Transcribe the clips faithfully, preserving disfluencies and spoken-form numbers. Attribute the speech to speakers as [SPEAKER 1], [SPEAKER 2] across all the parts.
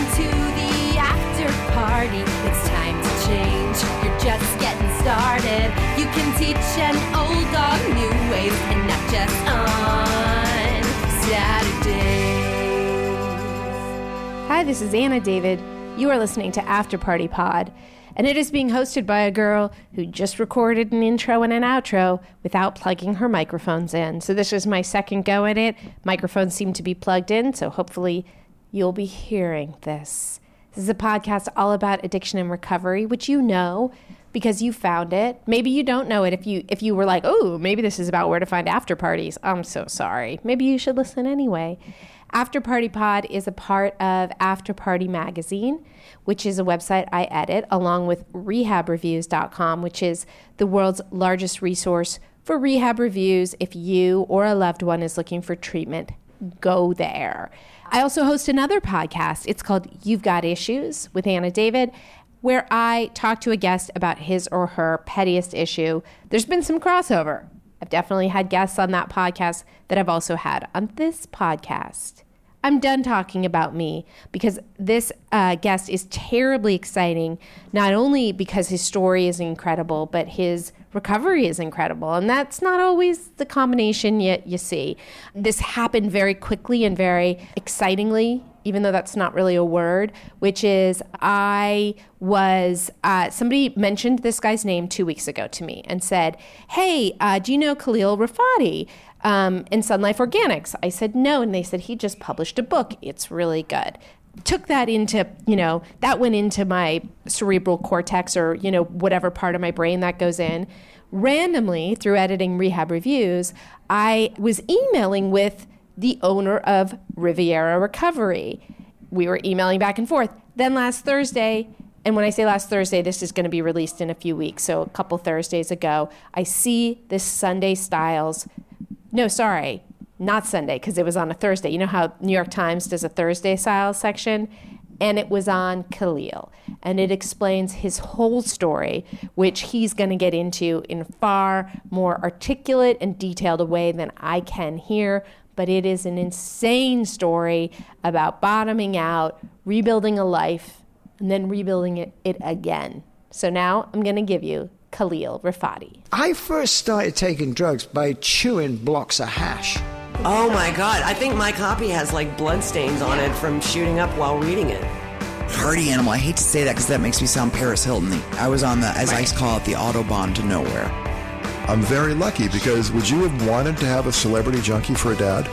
[SPEAKER 1] to the after party. It's time to change. You're just getting started. You can teach an old dog new ways, and not just on Saturdays.
[SPEAKER 2] Hi, this is Anna David. You are listening to After Party Pod, and it is being hosted by a girl who just recorded an intro and an outro without plugging her microphones in. So this is my second go at it. Microphones seem to be plugged in, so hopefully you'll be hearing this. This is a podcast all about addiction and recovery, which you know because you found it. Maybe you don't know it if you if you were like, oh, maybe this is about where to find after parties. I'm so sorry. Maybe you should listen anyway. After Party Pod is a part of After Party Magazine, which is a website I edit, along with rehab reviews dot com, which is the world's largest resource for rehab reviews. If you or a loved one is looking for treatment, go there. I also host another podcast. It's called You've Got Issues with Anna David, where I talk to a guest about his or her pettiest issue. There's been some crossover. I've definitely had guests on that podcast that I've also had on this podcast. I'm done talking about me because this uh, guest is terribly exciting, not only because his story is incredible, but his recovery is incredible. And that's not always the combination you, you see. This happened very quickly and very excitingly, even though that's not really a word, which is I was, uh, somebody mentioned this guy's name two weeks ago to me and said, hey, uh, do you know Khalil Rafati um, in Sun Life Organics? I said, no. And they said, he just published a book. It's really good. Took that into, you know, that went into my cerebral cortex or, you know, whatever part of my brain that goes in. Randomly, through editing Rehab Reviews, I was emailing with the owner of Riviera Recovery. We were emailing back and forth. Then last Thursday, and when I say last Thursday, this is going to be released in a few weeks, so a couple Thursdays ago, I see this Sunday Styles, no, sorry, not Sunday, because it was on a Thursday. You know how New York Times does a Thursday Styles section? And it was on Khalil. And it explains his whole story, which he's going to get into in far more articulate and detailed a way than I can here. But it is an insane story about bottoming out, rebuilding a life, and then rebuilding it, it again. So now I'm going to give you Khalil Rafati.
[SPEAKER 3] I first started taking drugs by chewing blocks of hash.
[SPEAKER 4] Oh my God, I think my copy has like blood stains on it from shooting up while reading it.
[SPEAKER 5] Party animal, I hate to say that because that makes me sound Paris Hilton. I was on the, as I call it, the Autobahn to nowhere.
[SPEAKER 6] I'm very lucky because would you have wanted to have a celebrity junkie for a dad?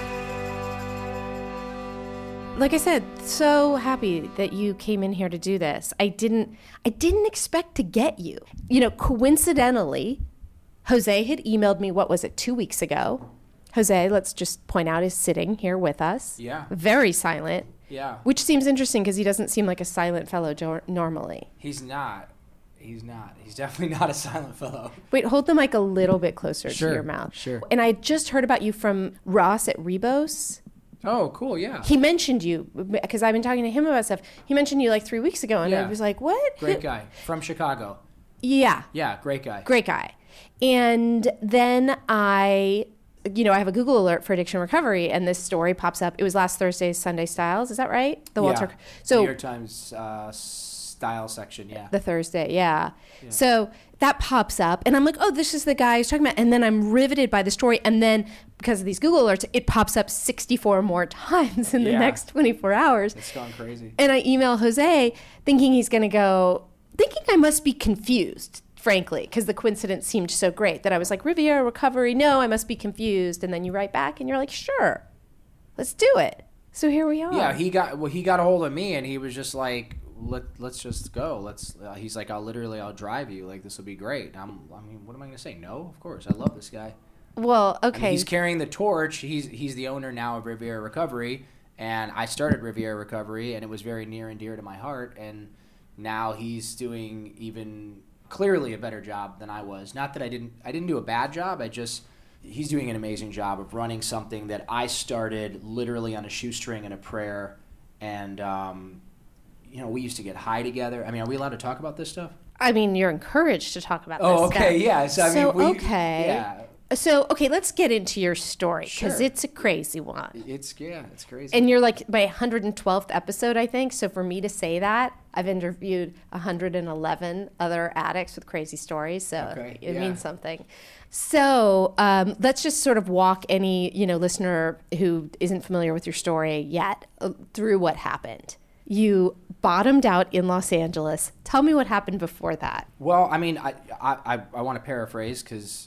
[SPEAKER 2] Like I said, so happy that you came in here to do this. I didn't I didn't expect to get you. You know, coincidentally, Jose had emailed me, what was it, two weeks ago. Jose, let's just point out, is sitting here with us.
[SPEAKER 7] Yeah.
[SPEAKER 2] Very silent.
[SPEAKER 7] Yeah.
[SPEAKER 2] Which seems interesting because he doesn't seem like a silent fellow jo- normally.
[SPEAKER 7] He's not. He's not. He's definitely not a silent fellow.
[SPEAKER 2] Wait, hold the mic a little bit closer
[SPEAKER 7] Sure,
[SPEAKER 2] to your mouth.
[SPEAKER 7] sure.
[SPEAKER 2] And I just heard about you from Ross at Rebos.
[SPEAKER 7] Oh, cool, yeah.
[SPEAKER 2] He mentioned you because I've been talking to him about stuff. He mentioned you like three weeks ago, and
[SPEAKER 7] Yeah.
[SPEAKER 2] I was like, what?
[SPEAKER 7] Great guy. From Chicago.
[SPEAKER 2] Yeah.
[SPEAKER 7] Yeah, great guy.
[SPEAKER 2] Great guy. And then I, you know, I have a Google alert for addiction recovery, and this story pops up. It was last Thursday's Sunday Styles. Is that right? The
[SPEAKER 7] yeah.
[SPEAKER 2] Walter. So
[SPEAKER 7] New York Times uh, style section, yeah.
[SPEAKER 2] The Thursday, yeah.
[SPEAKER 7] yeah.
[SPEAKER 2] So that pops up, and I'm like, oh, this is the guy he's talking about. And then I'm riveted by the story, and then because of these Google alerts, it pops up sixty-four more times in the
[SPEAKER 7] Yeah.
[SPEAKER 2] next twenty-four hours.
[SPEAKER 7] It's gone crazy.
[SPEAKER 2] And I email Jose thinking he's going to go, thinking I must be confused, frankly, because the coincidence seemed so great that I was like, Riviera Recovery, no, I must be confused. And then you write back and you're like, sure, let's do it. So here we are.
[SPEAKER 7] Yeah, he got well. He got a hold of me, and he was just like, "Let let's just go. Let's." Uh, he's like, "I'll literally, I'll drive you. Like this will be great." And I'm, I mean, what am I gonna say? No, of course. I love this guy.
[SPEAKER 2] Well, okay.
[SPEAKER 7] I mean, he's carrying the torch. He's he's the owner now of Riviera Recovery, and I started Riviera Recovery, and it was very near and dear to my heart. And now he's doing even clearly a better job than I was. Not that I didn't I didn't do a bad job. I just he's doing an amazing job of running something that I started literally on a shoestring and a prayer. And um, you know, we used to get high together. I mean, are we allowed to talk about this stuff?
[SPEAKER 2] I mean, you're encouraged to talk about
[SPEAKER 7] Oh,
[SPEAKER 2] this
[SPEAKER 7] okay,
[SPEAKER 2] stuff.
[SPEAKER 7] yeah. So, I
[SPEAKER 2] so
[SPEAKER 7] mean, we,
[SPEAKER 2] okay.
[SPEAKER 7] yeah.
[SPEAKER 2] So, okay, let's get into your story because
[SPEAKER 7] Sure.
[SPEAKER 2] it's a crazy one.
[SPEAKER 7] It's yeah, it's crazy.
[SPEAKER 2] And you're like my one hundred twelfth episode, I think. So for me to say that, I've interviewed one hundred eleven other addicts with crazy stories. So
[SPEAKER 7] Okay,
[SPEAKER 2] it
[SPEAKER 7] yeah.
[SPEAKER 2] means something. So um, let's just sort of walk any you know listener who isn't familiar with your story yet uh, through what happened. You bottomed out in Los Angeles. Tell me what happened before that.
[SPEAKER 7] Well, I mean, I I, I, I want to paraphrase because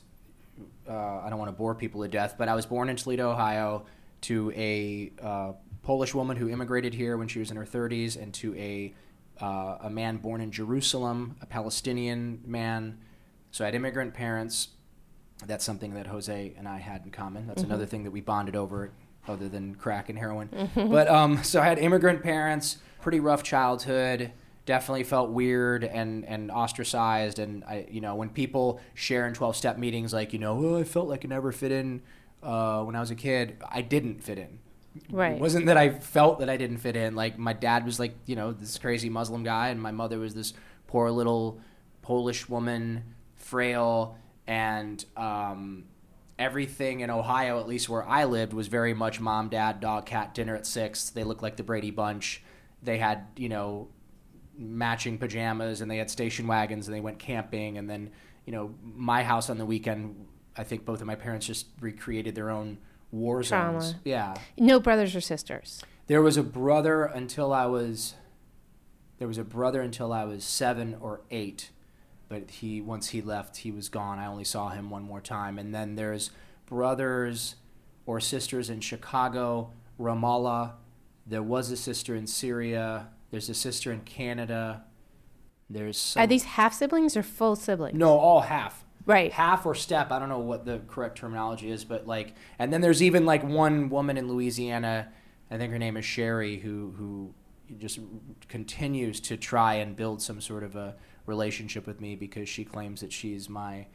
[SPEAKER 7] uh, I don't want to bore people to death, but I was born in Toledo, Ohio, to a uh, Polish woman who immigrated here when she was in her thirties, and to a uh, a man born in Jerusalem, a Palestinian man. So I had immigrant parents. That's something that Jose and I had in common. That's
[SPEAKER 2] Mm-hmm.
[SPEAKER 7] another thing that we bonded over, other than crack and heroin. But um, so I had immigrant parents, pretty rough childhood. Definitely felt weird and, and ostracized. And I, you know, when people share in twelve-step meetings, like, you know, oh, I felt like I never fit in uh, when I was a kid. I didn't fit in.
[SPEAKER 2] Right.
[SPEAKER 7] It wasn't that I felt that I didn't fit in. Like, my dad was like, you know, this crazy Muslim guy, and my mother was this poor little Polish woman, frail, and um, everything in Ohio, at least where I lived, was very much mom, dad, dog, cat, dinner at six. They looked like the Brady Bunch. They had, you know, matching pajamas, and they had station wagons, and they went camping. And then, you know, my house on the weekend, I think both of my parents just recreated their own war
[SPEAKER 2] Trauma.
[SPEAKER 7] zones. Yeah.
[SPEAKER 2] No brothers or sisters.
[SPEAKER 7] There was a brother until I was there was a brother until I was seven or eight, but he once he left, he was gone. I only saw him one more time. And then there's brothers or sisters in Chicago, Ramallah. There was a sister in Syria. There's a sister in Canada. There's some,
[SPEAKER 2] Are these half siblings or full siblings?
[SPEAKER 7] no, all half.
[SPEAKER 2] Right.
[SPEAKER 7] Half or step. I don't know what the correct terminology is, but like, and then there's even like one woman in Louisiana, I think her name is Sherry, who who just continues to try and build some sort of a relationship with me because she claims that she's my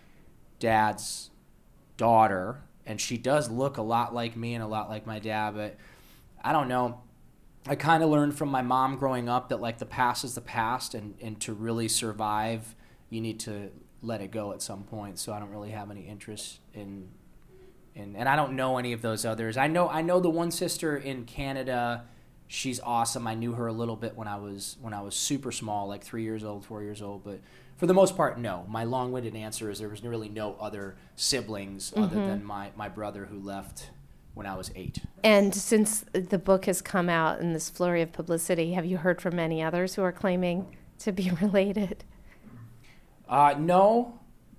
[SPEAKER 7] dad's daughter, and she does look a lot like me and a lot like my dad, but I don't know. I kind of learned from my mom growing up that like the past is the past, and, and to really survive, you need to let it go at some point. So I don't really have any interest in, in, and I don't know any of those others. I know I know the one sister in Canada. She's awesome. I knew her a little bit when I was when I was super small, like three years old, four years old. But for the most part, no. My long-winded answer is there was really no other siblings
[SPEAKER 2] Mm-hmm.
[SPEAKER 7] other than my, my brother who left when I was eight.
[SPEAKER 2] And since the book has come out in this flurry of publicity, have you heard from any others who are claiming to be related?
[SPEAKER 7] Uh, no.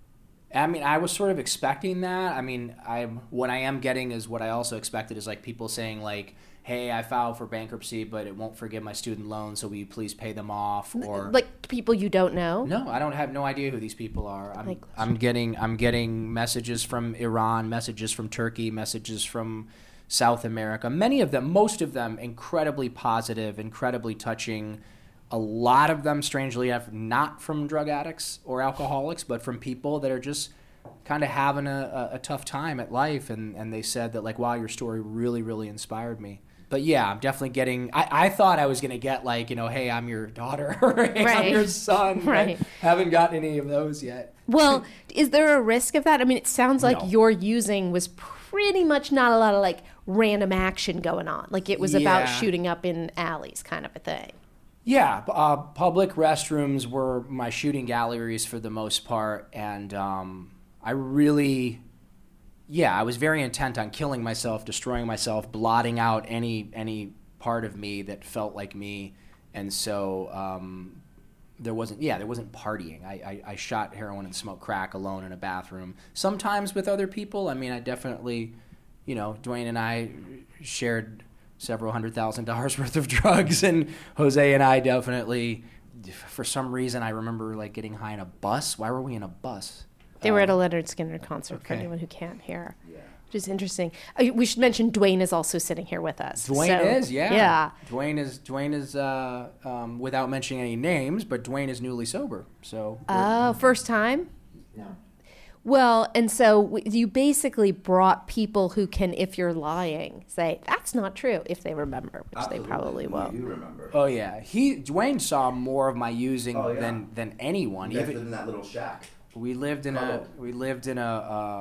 [SPEAKER 7] I mean, I was sort of expecting that. I mean, I'm what I am getting is what I also expected is like people saying like, "Hey, I filed for bankruptcy, but it won't forgive my student loan, so will you please pay them off?" Or
[SPEAKER 2] Like people you don't know?
[SPEAKER 7] no, I don't have no idea who these people are. I'm
[SPEAKER 2] Like-
[SPEAKER 7] I'm getting I'm getting messages from Iran, messages from Turkey, messages from South America. Many of them, most of them, incredibly positive, incredibly touching. A lot of them, strangely enough, not from drug addicts or alcoholics, but from people that are just kind of having a, a, a tough time at life. And, and they said that, like, wow, your story really, really inspired me. But yeah, I'm definitely getting, I, I thought I was going to get like, you know, hey, I'm your daughter, or hey,
[SPEAKER 2] Right.
[SPEAKER 7] I'm your son. but
[SPEAKER 2] Right.
[SPEAKER 7] Haven't gotten any of those yet.
[SPEAKER 2] Well, is there a risk of that? I mean, it sounds like
[SPEAKER 7] No.
[SPEAKER 2] your using was pretty much not a lot of like random action going on. Like it was about
[SPEAKER 7] Yeah.
[SPEAKER 2] shooting up in alleys kind of a thing.
[SPEAKER 7] Yeah, uh, public restrooms were my shooting galleries for the most part, and um, I really, yeah, I was very intent on killing myself, destroying myself, blotting out any any part of me that felt like me, and so um, there wasn't, yeah, there wasn't partying. I, I, I shot heroin and smoked crack alone in a bathroom, sometimes with other people. I mean, I definitely, you know, Dwayne and I shared several hundred thousand dollars worth of drugs, and Jose and I definitely, for some reason, I remember like getting high in a bus. Why were we in a bus?
[SPEAKER 2] They were at a Leonard Skinner concert for
[SPEAKER 7] okay.
[SPEAKER 2] anyone who can't hear, which is interesting. Uh, We should mention Dwayne is also sitting here with us.
[SPEAKER 7] Dwayne
[SPEAKER 2] So,
[SPEAKER 7] is, yeah.
[SPEAKER 2] Yeah.
[SPEAKER 7] Dwayne is, Dwayne is, uh, um, without mentioning any names, but Dwayne is newly sober. So,
[SPEAKER 2] Oh, first time? Well, and so w- you basically brought people who can, if you're lying, say, that's not true, if they remember, which they probably will.
[SPEAKER 8] You remember.
[SPEAKER 7] oh yeah, he Dwayne saw more of my using
[SPEAKER 8] Oh, yeah.
[SPEAKER 7] than than anyone.
[SPEAKER 8] You guys
[SPEAKER 7] Even
[SPEAKER 8] lived in that little shack.
[SPEAKER 7] we lived in a
[SPEAKER 8] Oh.
[SPEAKER 7] we lived in a uh,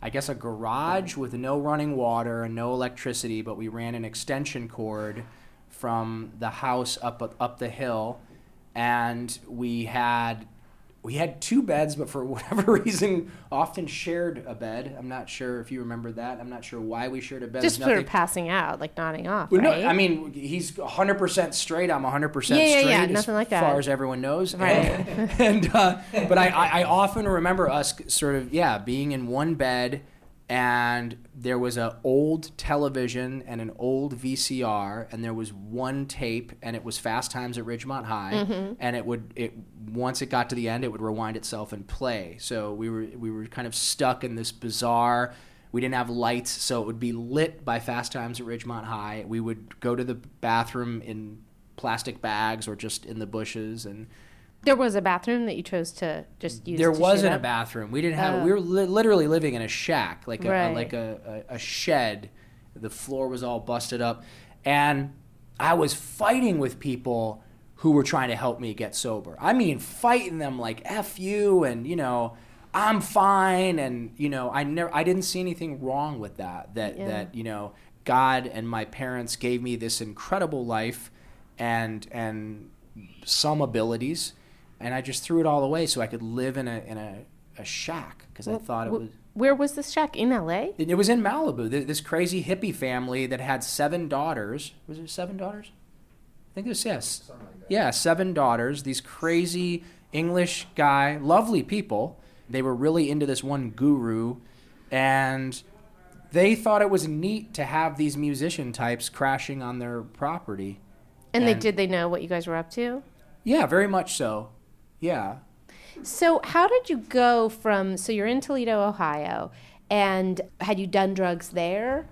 [SPEAKER 7] I guess, a garage with no running water and no electricity, but we ran an extension cord from the house up up the hill, and we had we had two beds, but for whatever reason, often shared a bed. I'm not sure if you remember that. I'm not sure why we shared a bed.
[SPEAKER 2] Just
[SPEAKER 7] There's
[SPEAKER 2] sort of passing out, like nodding off,
[SPEAKER 7] well,
[SPEAKER 2] right?
[SPEAKER 7] No, I mean, he's one hundred percent straight. I'm one hundred percent
[SPEAKER 2] Yeah, yeah,
[SPEAKER 7] straight,
[SPEAKER 2] yeah,
[SPEAKER 7] as
[SPEAKER 2] nothing like that.
[SPEAKER 7] far as everyone knows.
[SPEAKER 2] Right.
[SPEAKER 7] And, and uh, but I, I, I often remember us sort of, yeah, being in one bed, and there was an old television and an old V C R, and there was one tape, and it was Fast Times at Ridgemont High,
[SPEAKER 2] Mm-hmm.
[SPEAKER 7] and it would it once it got to the end, it would rewind itself and play. So we were we were kind of stuck in this bizarre. We didn't have lights, so it would be lit by Fast Times at Ridgemont High. We would go to the bathroom in plastic bags or just in the bushes, and
[SPEAKER 2] There was a bathroom that you chose to just use.
[SPEAKER 7] there
[SPEAKER 2] to shoot
[SPEAKER 7] wasn't a
[SPEAKER 2] up?
[SPEAKER 7] bathroom. We didn't have.
[SPEAKER 2] Oh.
[SPEAKER 7] We were li- literally living in a shack, like a,
[SPEAKER 2] Right.
[SPEAKER 7] a like a, a, a shed. The floor was all busted up, and I was fighting with people who were trying to help me get sober. I mean, fighting them like "F you" and you know, I'm fine, and you know, I never, I didn't see anything wrong with that. That
[SPEAKER 2] Yeah.
[SPEAKER 7] that you know, God and my parents gave me this incredible life, and and some abilities. And I just threw it all away so I could live in a in a, a shack because I thought it
[SPEAKER 2] Wh-
[SPEAKER 7] was.
[SPEAKER 2] Where was this shack? In L A?
[SPEAKER 7] It was in Malibu. Th- This crazy hippie family that had seven daughters. Was it seven daughters? I think it was yes. Yeah, seven daughters. These crazy English guy, lovely people. They were really into this one guru, and they thought it was neat to have these musician types crashing on their property.
[SPEAKER 2] And, they
[SPEAKER 7] And-
[SPEAKER 2] did they know what you guys were up to?
[SPEAKER 7] Yeah, very much so. Yeah.
[SPEAKER 2] So how did you go from, so you're in Toledo, Ohio, and had you done drugs there?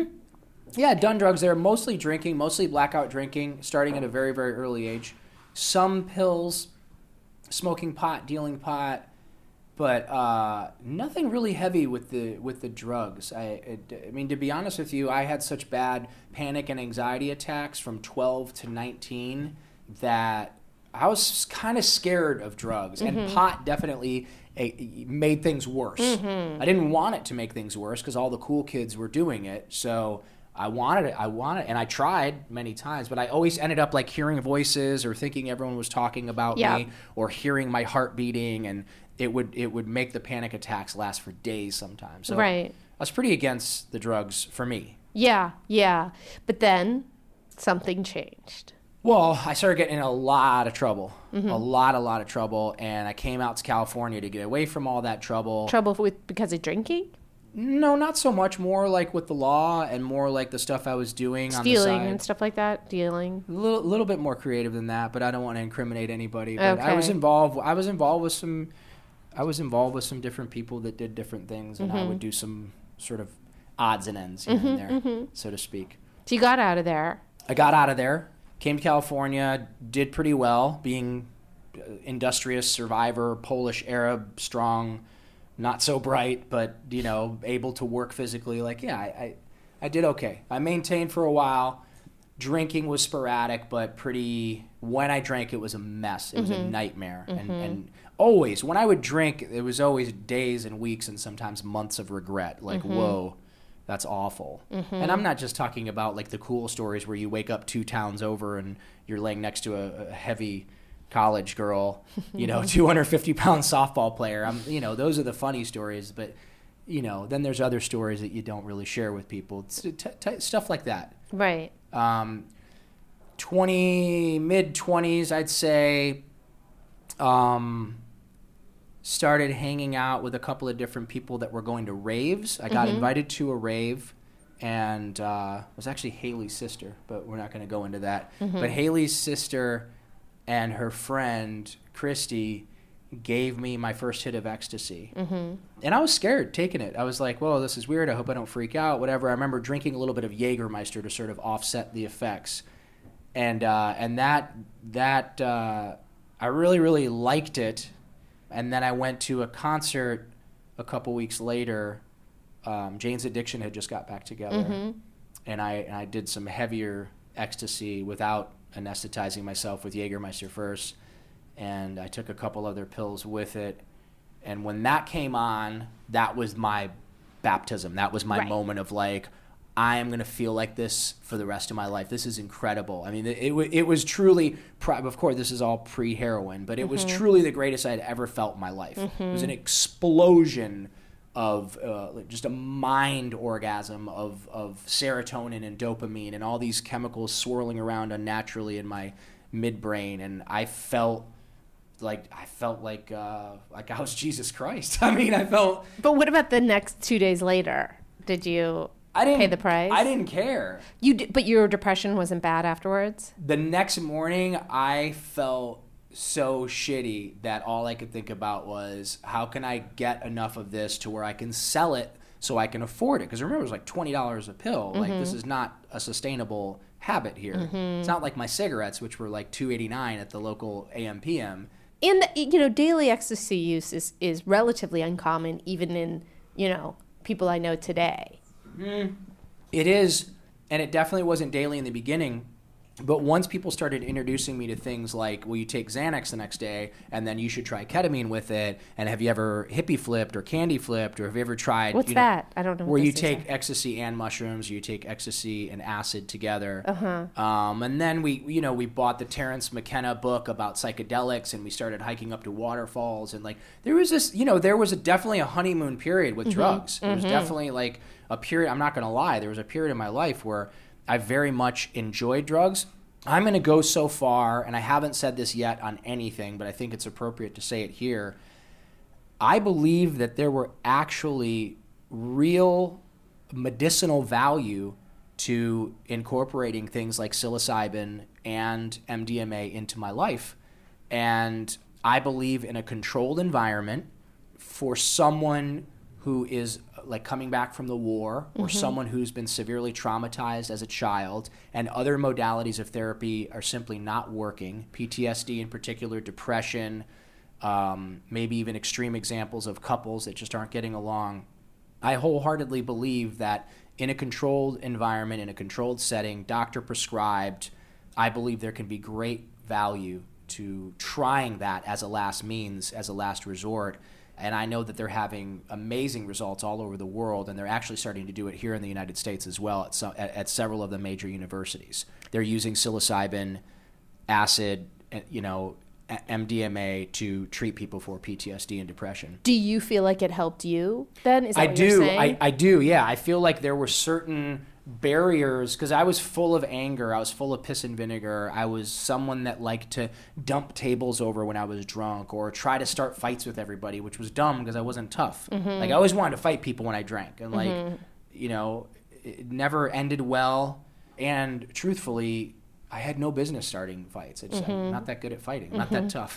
[SPEAKER 7] Yeah, done drugs there, mostly drinking, mostly blackout drinking, starting at a very, very early age. Some pills, smoking pot, dealing pot, but uh, nothing really heavy with the with the drugs. I, it, I mean, to be honest with you, I had such bad panic and anxiety attacks from twelve to nineteen that I was kind of scared of drugs, and pot definitely uh, made things worse. I didn't want it to make things worse because all the cool kids were doing it, so I wanted it. I wanted, and I tried many times, but I always ended up like hearing voices or thinking everyone was talking about
[SPEAKER 2] Yeah.
[SPEAKER 7] me, or hearing my heart beating, and it would it would make the panic attacks last for days sometimes. So
[SPEAKER 2] Right.
[SPEAKER 7] I was pretty against the drugs for me.
[SPEAKER 2] Yeah, yeah. But then something changed.
[SPEAKER 7] Well, I started getting in a lot of trouble,
[SPEAKER 2] Mm-hmm.
[SPEAKER 7] a lot, a lot of trouble, and I came out to California to get away from all that trouble.
[SPEAKER 2] Trouble with because of drinking?
[SPEAKER 7] No, not so much. More like with the law, and more like the stuff I was doing on the
[SPEAKER 2] Stealing
[SPEAKER 7] side.
[SPEAKER 2] and stuff like that? Dealing?
[SPEAKER 7] A little, little bit more creative than that, but I don't want to incriminate anybody. But I was
[SPEAKER 2] Okay.
[SPEAKER 7] involved. I was involved with some. I was involved with some different people that did different things, and
[SPEAKER 2] Mm-hmm.
[SPEAKER 7] I would do some sort of odds and ends here and there, so to speak.
[SPEAKER 2] So you got out of there.
[SPEAKER 7] I got out of there, came to California, did pretty well, being uh, industrious, survivor, Polish, Arab, strong, not so bright, but you know, able to work physically. Like, yeah, I, I, I did okay. I maintained for a while. Drinking was sporadic, but pretty. When I drank, it was a mess. It was a nightmare, and and always when I would drink, it was always days and weeks and sometimes months of regret. Like, whoa. That's awful. And I'm not just talking about like the cool stories where you wake up two towns over and you're laying next to a, a heavy college girl, you know, two hundred fifty pound softball player. I'm, you know, those are the funny stories. But, you know, then there's other stories that you don't really share with people. It's t- t- stuff like that.
[SPEAKER 2] Right.
[SPEAKER 7] Um, twenty mid twenties, I'd say. Um, started hanging out with a couple of different people that were going to raves. I got invited to a rave, and uh, it was actually Haley's sister, but we're not going to go into that. But Haley's sister and her friend Christy gave me my first hit of ecstasy. Mm-hmm. And I was scared taking it. I was like, whoa, this is weird. I hope I don't freak out, whatever. I remember drinking a little bit of Jägermeister to sort of offset the effects. And uh, and that, that uh, I really, really liked it. And then I went to a concert a couple weeks later. Um, Jane's Addiction had just got back together.
[SPEAKER 2] Mm-hmm.
[SPEAKER 7] And I and I did some heavier ecstasy without anesthetizing myself with Jägermeister first. And I took a couple other pills with it. And when that came on, that was my baptism. That was my
[SPEAKER 2] Right.
[SPEAKER 7] moment of like, I am going to feel like this for the rest of my life. This is incredible. I mean, it, it, it was truly, of course, this is all pre-heroin, but it was
[SPEAKER 2] Mm-hmm.
[SPEAKER 7] truly the greatest I had ever felt in my life.
[SPEAKER 2] Mm-hmm.
[SPEAKER 7] It was an explosion of uh, just a mind orgasm of, of serotonin and dopamine and all these chemicals swirling around unnaturally in my midbrain. And I felt like, I felt like, uh, like I was Jesus Christ. I mean, I felt...
[SPEAKER 2] But what about the next two days later? Did you
[SPEAKER 7] I didn't
[SPEAKER 2] pay the price?
[SPEAKER 7] I didn't care.
[SPEAKER 2] You d- but your depression wasn't bad afterwards?
[SPEAKER 7] The next morning, I felt so shitty that all I could think about was, how can I get enough of this to where I can sell it so I can afford it? Because remember, it was like twenty dollars a pill.
[SPEAKER 2] Mm-hmm.
[SPEAKER 7] Like, this is not a sustainable habit here.
[SPEAKER 2] Mm-hmm.
[SPEAKER 7] It's not like my cigarettes, which were like two eighty-nine at the local A M P M.
[SPEAKER 2] And, you know, daily ecstasy use is, is relatively uncommon, even in, you know, people I know today.
[SPEAKER 7] It is, and it definitely wasn't daily in the beginning. But once people started introducing me to things like, well, you take Xanax the next day, and then you should try ketamine with it, and have you ever hippie flipped or candy flipped, or have you ever tried...
[SPEAKER 2] What's
[SPEAKER 7] you know,
[SPEAKER 2] that? I don't know what
[SPEAKER 7] Where you
[SPEAKER 2] this is.
[SPEAKER 7] take ecstasy and mushrooms, you take ecstasy and acid together.
[SPEAKER 2] Uh-huh.
[SPEAKER 7] Um, and then we, you know, we bought the Terrence McKenna book about psychedelics, and we started hiking up to waterfalls, and like, there was this, you know, there was a, definitely a honeymoon period with drugs. There was definitely like a period, I'm not going to lie, there was a period in my life where I very much enjoyed drugs. I'm going to go so far, and I haven't said this yet on anything, but I think it's appropriate to say it here. I believe that there were actually real medicinal value to incorporating things like psilocybin and M D M A into my life. And I believe in a controlled environment for someone who is like coming back from the war, or
[SPEAKER 2] Mm-hmm.
[SPEAKER 7] someone who's been severely traumatized as a child, and other modalities of therapy are simply not working. P T S D in particular, depression, um, maybe even extreme examples of couples that just aren't getting along. I wholeheartedly believe that in a controlled environment, in a controlled setting, doctor prescribed, I believe there can be great value to trying that as a last means, as a last resort. And I know that they're having amazing results all over the world, and they're actually starting to do it here in the United States as well at, some, at, at several of the major universities. They're using psilocybin, acid, you know, M D M A to treat people for P T S D and depression.
[SPEAKER 2] Do you feel like it helped you then? Is that
[SPEAKER 7] I
[SPEAKER 2] what
[SPEAKER 7] do.
[SPEAKER 2] you're saying?
[SPEAKER 7] I, I do, yeah. I feel like there were certain barriers because I was full of anger. I was full of piss and vinegar. I was someone that liked to dump tables over when I was drunk or try to start fights with everybody, which was dumb because I wasn't tough.
[SPEAKER 2] Mm-hmm.
[SPEAKER 7] Like, I always wanted to fight people when I drank. And, like, mm-hmm. you know, it never ended well. And truthfully, I had no business starting fights. I just,
[SPEAKER 2] Mm-hmm.
[SPEAKER 7] I'm not that good at fighting. I'm not that tough.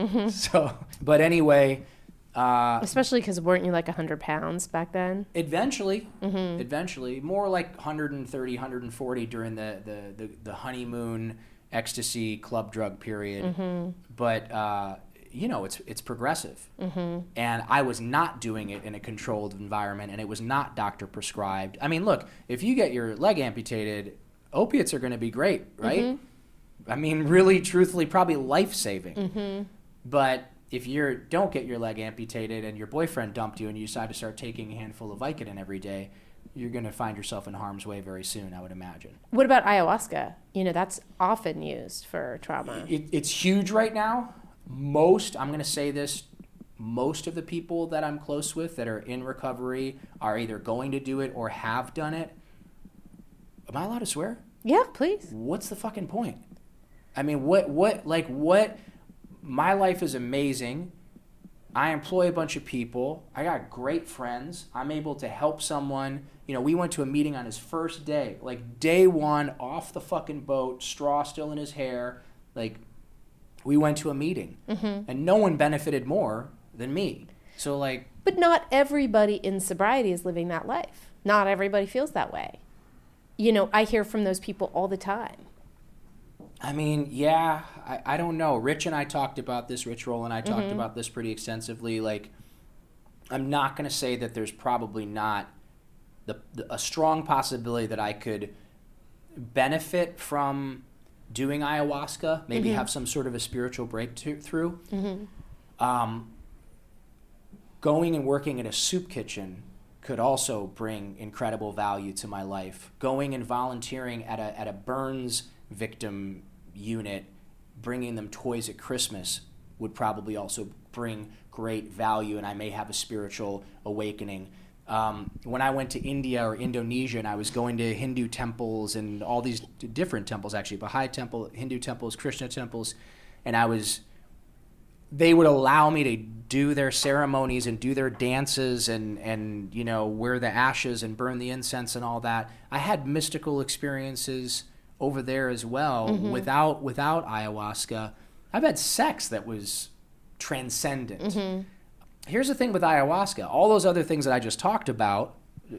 [SPEAKER 7] So, but anyway... Uh,
[SPEAKER 2] Especially because weren't you like one hundred pounds back then?
[SPEAKER 7] Eventually, mm-hmm. eventually, more like one thirty, one forty during the, the, the, the honeymoon ecstasy club drug period. Mm-hmm. But, uh, you know, it's it's progressive. Mm-hmm. And I was not doing it in a controlled environment, and it was not doctor prescribed. I mean, look, if you get your leg amputated, opiates are going to be great, right? Mm-hmm. I mean, really, truthfully, probably life-saving. Mm-hmm. But... if you don't get your leg amputated and your boyfriend dumped you and you decide to start taking a handful of Vicodin every day, you're going to find yourself in harm's way very soon, I would imagine.
[SPEAKER 2] What about ayahuasca? You know, that's often used for trauma.
[SPEAKER 7] It, it's huge right now. Most, I'm going to say this, most of the people that I'm close with that are in recovery are either going to do it or have done it. Am I allowed to swear?
[SPEAKER 2] Yeah, please.
[SPEAKER 7] What's the fucking point? I mean, what, what, like, what... My life is amazing. I employ a bunch of people. I got great friends. I'm able to help someone. You know, we went to a meeting on his first day. Like, day one, off the fucking boat, straw still in his hair. Like, we went to a meeting. Mm-hmm. And no one benefited more than me. So, like...
[SPEAKER 2] But not everybody in sobriety is living that life. Not everybody feels that way. You know, I hear from those people all the time.
[SPEAKER 7] I mean, yeah, I, I don't know. Rich and I talked about this. Rich Roll and I talked mm-hmm. about this pretty extensively. Like, I'm not going to say that there's probably not the, the a strong possibility that I could benefit from doing ayahuasca, maybe mm-hmm. have some sort of a spiritual breakthrough. Mm-hmm. Um, going and working in a soup kitchen could also bring incredible value to my life. Going and volunteering at a at a burns victim unit, bringing them toys at Christmas would probably also bring great value, and I may have a spiritual awakening. Um, when I went to India or Indonesia and I was going to Hindu temples and all these different temples, actually, Baha'i temple, Hindu temples, Krishna temples, and I was, they would allow me to do their ceremonies and do their dances and, and, you know, wear the ashes and burn the incense and all that. I had mystical experiences over there as well. Mm-hmm. without without ayahuasca. I've had sex that was transcendent. Mm-hmm. Here's the thing with ayahuasca. All those other things that I just talked about,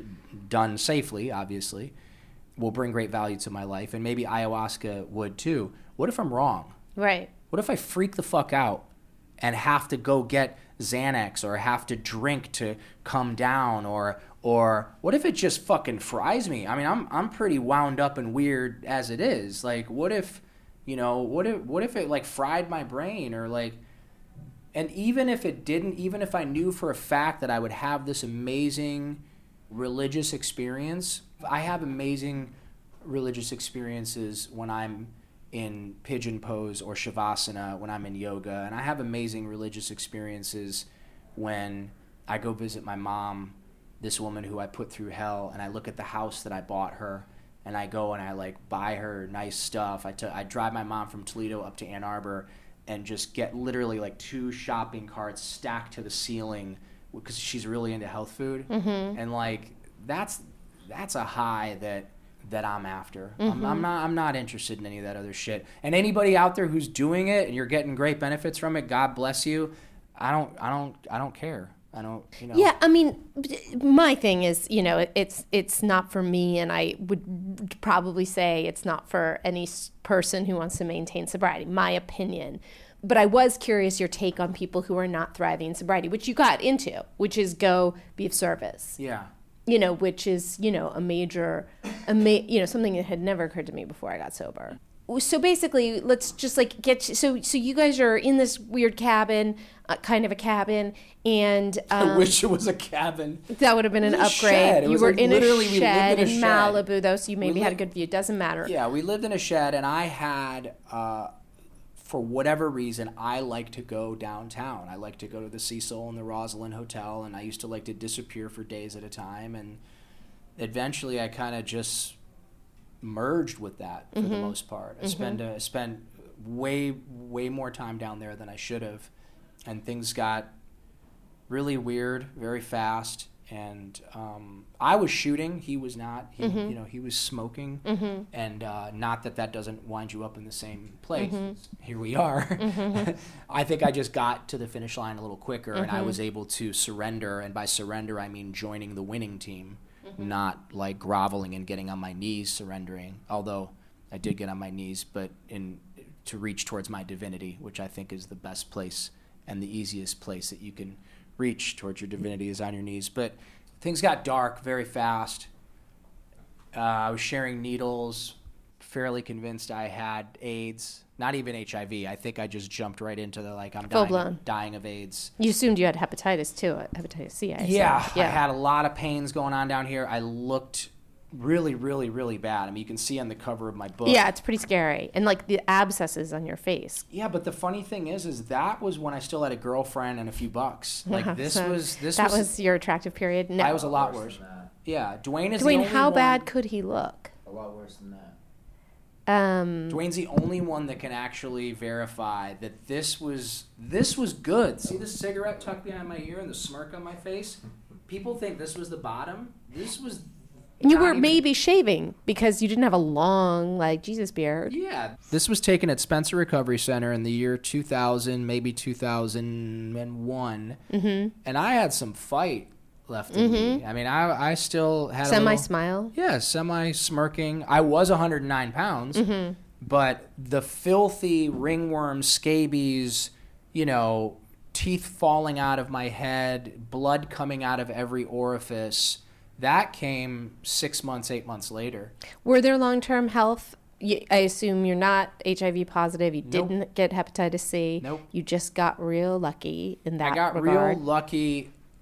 [SPEAKER 7] done safely, obviously, will bring great value to my life, and maybe ayahuasca would too. What if I'm wrong?
[SPEAKER 2] Right.
[SPEAKER 7] What if I freak the fuck out and have to go get Xanax or have to drink to come down, or or what if it just fucking fries me? I mean, I'm I'm pretty wound up and weird as it is. Like, what if, you know, what if what if it like fried my brain, or like, and even if it didn't, even if I knew for a fact that I would have this amazing religious experience, I have amazing religious experiences when I'm in pigeon pose or shavasana, when I'm in yoga, and I have amazing religious experiences when I go visit my mom, this woman who I put through hell, and I look at the house that I bought her, and I go and I like buy her nice stuff. I, t- I drive my mom from Toledo up to Ann Arbor and just get literally like two shopping carts stacked to the ceiling because she's really into health food. Mm-hmm. And like, that's that's a high that that I'm after. Mm-hmm. I'm, I'm not I'm not interested in any of that other shit. And anybody out there who's doing it and you're getting great benefits from it, God bless you. I don't I don't I don't care. I don't, you know.
[SPEAKER 2] Yeah, I mean, my thing is, you know, it's it's not for me, and I would probably say it's not for any person who wants to maintain sobriety, my opinion. But I was curious your take on people who are not thriving in sobriety, which you got into, which is go be of service.
[SPEAKER 7] Yeah.
[SPEAKER 2] You know, which is, you know, a major, a ma- you know, something that had never occurred to me before I got sober. So basically, let's just like get, so so you guys are in this weird cabin, uh, kind of a cabin, and um,
[SPEAKER 7] I wish it was a cabin.
[SPEAKER 2] That would have been an upgrade.
[SPEAKER 7] Shed. It
[SPEAKER 2] you
[SPEAKER 7] was
[SPEAKER 2] were
[SPEAKER 7] like
[SPEAKER 2] in a
[SPEAKER 7] literally, we
[SPEAKER 2] shed
[SPEAKER 7] lived in,
[SPEAKER 2] in
[SPEAKER 7] a shed.
[SPEAKER 2] Malibu, though, so you maybe
[SPEAKER 7] li-
[SPEAKER 2] had a good view. It doesn't matter.
[SPEAKER 7] Yeah, we lived in a shed, and I had, uh, for whatever reason, I like to go downtown. I like to go to the Cecil and the Rosalind Hotel, and I used to like to disappear for days at a time, and eventually I kind of just merged with that for mm-hmm. the most part. I mm-hmm. spent uh, spent way way more time down there than I should have, and things got really weird very fast. And um, I was shooting, he was not. He, mm-hmm. you know, he was smoking, mm-hmm. and uh, not that that doesn't wind you up in the same place. Mm-hmm. Here we are. Mm-hmm. I think I just got to the finish line a little quicker, mm-hmm. and I was able to surrender. And by surrender, I mean joining the winning team. Mm-hmm. Not like groveling and getting on my knees, surrendering. Although I did get on my knees, but in to reach towards my divinity, which I think is the best place and the easiest place that you can reach towards your divinity is on your knees. But things got dark very fast. Uh, I was sharing needles, fairly convinced I had AIDS. Not even H I V. I think I just jumped right into the, like, I'm dying, dying of AIDS.
[SPEAKER 2] You assumed you had hepatitis, too, hepatitis C, I
[SPEAKER 7] yeah,
[SPEAKER 2] yeah,
[SPEAKER 7] I had a lot of pains going on down here. I looked really, really, really bad. I mean, you can see on the cover of my book.
[SPEAKER 2] Yeah, it's pretty scary. And, like, the abscesses on your face.
[SPEAKER 7] Yeah, but the funny thing is, is that was when I still had a girlfriend and a few bucks. Like, this
[SPEAKER 2] so
[SPEAKER 7] was... this
[SPEAKER 2] That
[SPEAKER 7] was,
[SPEAKER 2] was your attractive period? No.
[SPEAKER 7] I was a lot worse. Yeah, Dwayne is
[SPEAKER 2] Dwayne,
[SPEAKER 7] the only
[SPEAKER 2] how
[SPEAKER 7] one,
[SPEAKER 2] bad could he look?
[SPEAKER 8] A lot worse than that.
[SPEAKER 2] Um,
[SPEAKER 7] Dwayne's the only one that can actually verify that this was this was good. See the cigarette tucked behind my ear and the smirk on my face? People think this was the bottom. This was...
[SPEAKER 2] You were even, maybe shaving because you didn't have a long, like, Jesus beard.
[SPEAKER 7] Yeah. This was taken at Spencer Recovery Center in the year two thousand, maybe two thousand one. Mm-hmm. And I had some fight left in
[SPEAKER 2] mm-hmm.
[SPEAKER 7] me. I mean, I I still had
[SPEAKER 2] semi-smile?
[SPEAKER 7] a little... Yeah, semi-smirking. I was one hundred nine pounds, mm-hmm. but the filthy ringworm scabies, you know, teeth falling out of my head, blood coming out of every orifice... That came six months, eight months later.
[SPEAKER 2] Were there long-term health? I assume you're not H I V positive. You
[SPEAKER 7] nope.
[SPEAKER 2] didn't get hepatitis C.
[SPEAKER 7] Nope.
[SPEAKER 2] You just got real lucky in that
[SPEAKER 7] I got
[SPEAKER 2] regard.
[SPEAKER 7] real lucky.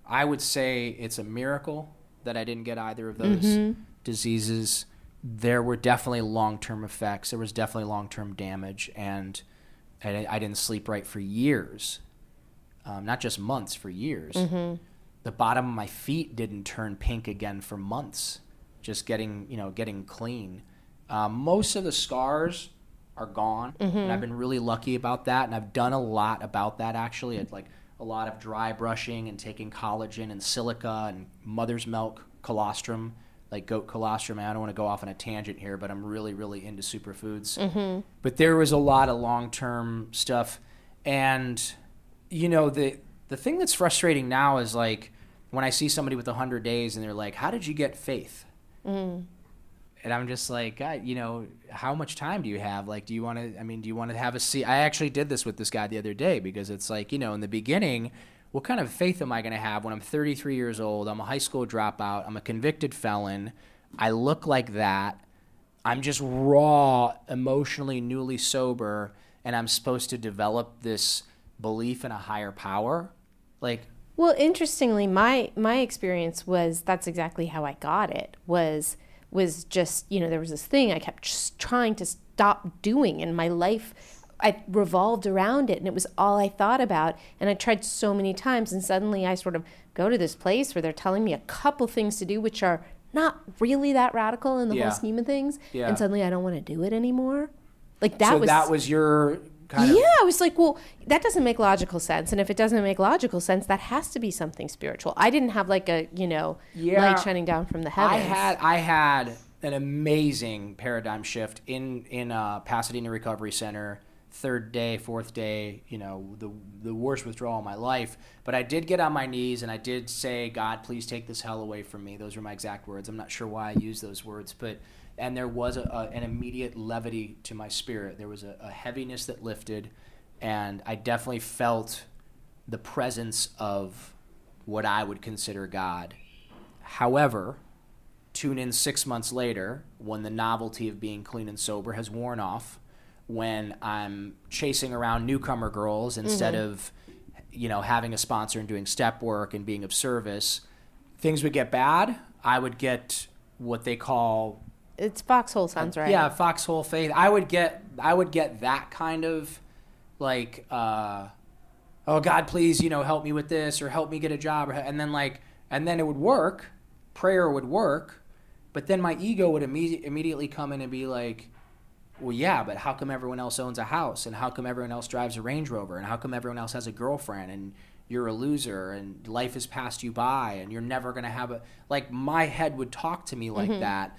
[SPEAKER 7] I would say it's a miracle that I didn't get either of those mm-hmm. diseases. There were definitely long-term effects. There was definitely long-term damage, and I, I didn't sleep right for years, um, not just months, for years. Mm-hmm. The bottom of my feet didn't turn pink again for months, just getting, you know, getting clean. Um, most of the scars are gone, mm-hmm. and I've been really lucky about that, and I've done a lot about that, actually. It's like a lot of dry brushing and taking collagen and silica and mother's milk colostrum, like goat colostrum. I don't want to go off on a tangent here, but I'm really, really into superfoods. Mm-hmm. But there was a lot of long-term stuff. And, you know, the the thing that's frustrating now is, like, when I see somebody with one hundred days and they're like, how did you get faith? Mm. And I'm just like, God, you know, how much time do you have? Like, do you want to, I mean, do you want to have a seat? I actually did this with this guy the other day, because it's like, you know, in the beginning, what kind of faith am I going to have when I'm thirty-three years old? I'm a high school dropout. I'm a convicted felon. I look like that. I'm just raw, emotionally newly sober, and I'm supposed to develop this belief in a higher power. Like,
[SPEAKER 2] well, interestingly, my my experience was that's exactly how I got it. Was was just, you know, there was this thing I kept just trying to stop doing, and my life, I revolved around it, and it was all I thought about. And I tried so many times, and suddenly I sort of go to this place where they're telling me a couple things to do, which are not really that radical in the
[SPEAKER 7] yeah.
[SPEAKER 2] whole scheme of things.
[SPEAKER 7] Yeah.
[SPEAKER 2] And suddenly I don't want to do it anymore. Like that
[SPEAKER 7] so
[SPEAKER 2] was
[SPEAKER 7] that was your kind of.
[SPEAKER 2] Yeah, I was like, well, that doesn't make logical sense. And if it doesn't make logical sense, that has to be something spiritual. I didn't have like a, you know,
[SPEAKER 7] yeah,
[SPEAKER 2] light shining down from the heavens.
[SPEAKER 7] I had I had an amazing paradigm shift in in uh, Pasadena Recovery Center. Third day, fourth day, you know, the the worst withdrawal of my life. But I did get on my knees and I did say, God, please take this hell away from me. Those were my exact words. I'm not sure why I used those words, but and there was a, a, an immediate levity to my spirit. There was a, a heaviness that lifted, and I definitely felt the presence of what I would consider God. However, tune in six months later, when the novelty of being clean and sober has worn off, when I'm chasing around newcomer girls instead mm-hmm. of, you know, having a sponsor and doing step work and being of service, things would get bad. I would get what they call...
[SPEAKER 2] It's foxhole sounds right.
[SPEAKER 7] Yeah, foxhole faith. I would get I would get that kind of, like, uh, oh, God, please, you know, help me with this, or help me get a job. Or, and then, like, and then it would work. Prayer would work. But then my ego would imme- immediately come in and be like, well, yeah, but how come everyone else owns a house? And how come everyone else drives a Range Rover? And how come everyone else has a girlfriend? And you're a loser, and life has passed you by, and you're never going to have a... Like, my head would talk to me like mm-hmm. that.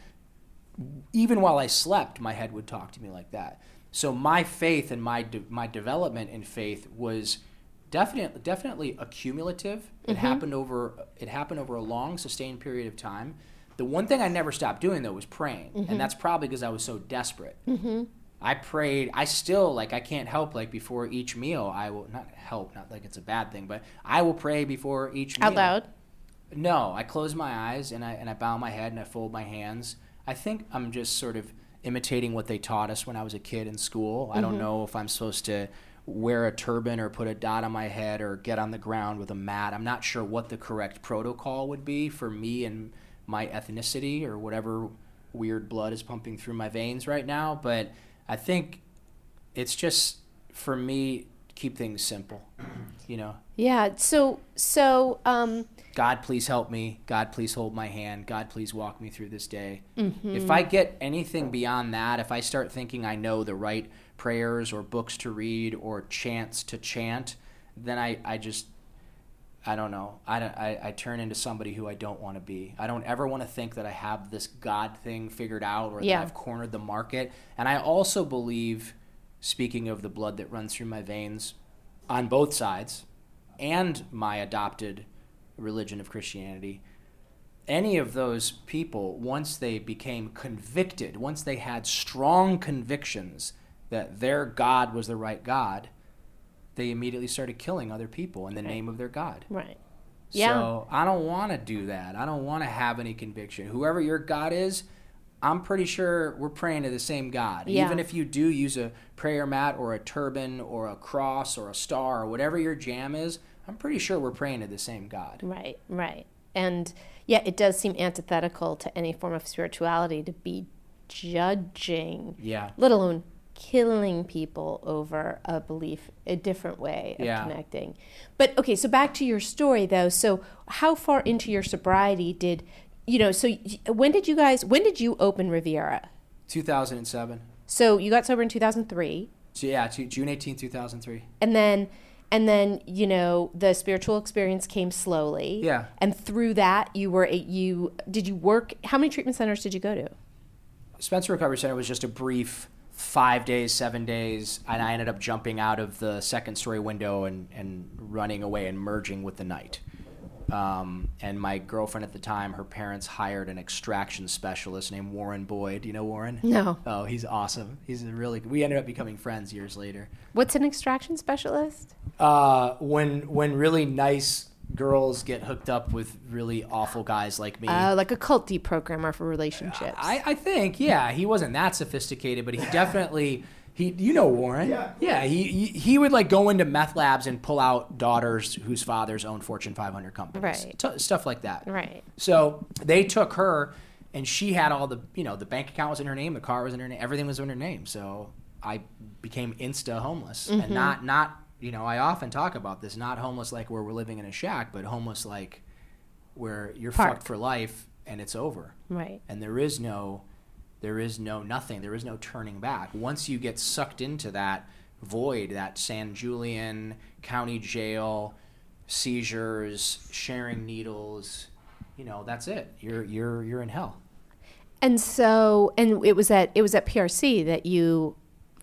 [SPEAKER 7] Even while I slept, my head would talk to me like that. So my faith and my de- my development in faith was definitely definitely accumulative. It mm-hmm. happened over it happened over a long, sustained period of time. The one thing I never stopped doing, though, was praying. Mm-hmm. And that's probably because I was so desperate. Mm-hmm. I prayed. I still, like, I can't help, like, before each meal, I will, not help, not like it's a bad thing, but I will pray before each meal.
[SPEAKER 2] Out loud?
[SPEAKER 7] No, I close my eyes, and I and I bow my head, and I fold my hands. I think I'm just sort of imitating what they taught us when I was a kid in school. Mm-hmm. I don't know if I'm supposed to wear a turban or put a dot on my head or get on the ground with a mat. I'm not sure what the correct protocol would be for me and my ethnicity or whatever weird blood is pumping through my veins right now. But I think it's just, for me, keep things simple, you know?
[SPEAKER 2] Yeah. So, so, um,
[SPEAKER 7] God, please help me. God, please hold my hand. God, please walk me through this day.
[SPEAKER 2] Mm-hmm.
[SPEAKER 7] If I get anything beyond that, if I start thinking I know the right prayers or books to read or chants to chant, then I, I just, I don't know. I, I, I turn into somebody who I don't want to be. I don't ever want to think that I have this God thing figured out or
[SPEAKER 2] yeah.
[SPEAKER 7] that I've cornered the market. And I also believe, speaking of the blood that runs through my veins on both sides and my adopted religion of Christianity, any of those people, once they became convicted, once they had strong convictions that their God was the right God, they immediately started killing other people in the name of their God.
[SPEAKER 2] Right. Yeah.
[SPEAKER 7] So I don't want to do that. I don't want to have any conviction. Whoever your God is, I'm pretty sure we're praying to the same God.
[SPEAKER 2] Yeah.
[SPEAKER 7] Even if you do use a prayer mat or a turban or a cross or a star or whatever your jam is, I'm pretty sure we're praying to the same God.
[SPEAKER 2] Right, right. And yeah, it does seem antithetical to any form of spirituality to be judging,
[SPEAKER 7] Yeah.
[SPEAKER 2] let alone killing people over a belief, a different way of
[SPEAKER 7] Yeah.
[SPEAKER 2] connecting. But okay, so back to your story though. So how far into your sobriety did, you know, so y- when did you guys, when did you open Riviera?
[SPEAKER 7] two thousand seven.
[SPEAKER 2] So you got sober in two thousand three.
[SPEAKER 7] So yeah, to June eighteenth, two thousand three.
[SPEAKER 2] And then, and then, you know, the spiritual experience came slowly.
[SPEAKER 7] Yeah.
[SPEAKER 2] And through that, you were, a, you, did you work, how many treatment centers did you go to?
[SPEAKER 7] Spencer Recovery Center was just a brief five days, seven days, and I ended up jumping out of the second story window and, and running away and merging with the night. Um, and my girlfriend at the time, her parents hired an extraction specialist named Warren Boyd. Do you know Warren?
[SPEAKER 2] No.
[SPEAKER 7] Oh, he's awesome. He's a really, we ended up becoming friends years later.
[SPEAKER 2] What's an extraction specialist?
[SPEAKER 7] Uh, when when really nice girls get hooked up with really awful guys like me.
[SPEAKER 2] Uh, like a cult deprogrammer for relationships.
[SPEAKER 7] I, I think, yeah, he wasn't that sophisticated, but he definitely, he, you know Warren. Yeah. Yeah, he, he he would like go into meth labs and pull out daughters whose fathers own Fortune five hundred companies.
[SPEAKER 2] Right.
[SPEAKER 7] T- stuff like that.
[SPEAKER 2] Right.
[SPEAKER 7] So they took her, and she had all the, you know, the bank account was in her name, the car was in her name, everything was in her name. So I became insta homeless,
[SPEAKER 2] Mm-hmm.
[SPEAKER 7] and not not you know I often talk about this, not homeless like where we're living in a shack, but homeless like where you're
[SPEAKER 2] Park.
[SPEAKER 7] fucked for life and it's over,
[SPEAKER 2] Right.
[SPEAKER 7] and there is no, there is no nothing, there is no turning back. Once you get sucked into that void, that San Julian County Jail, seizures, sharing needles, you know, that's it. You're you're you're in hell.
[SPEAKER 2] And so, and it was at, it was at P R C that you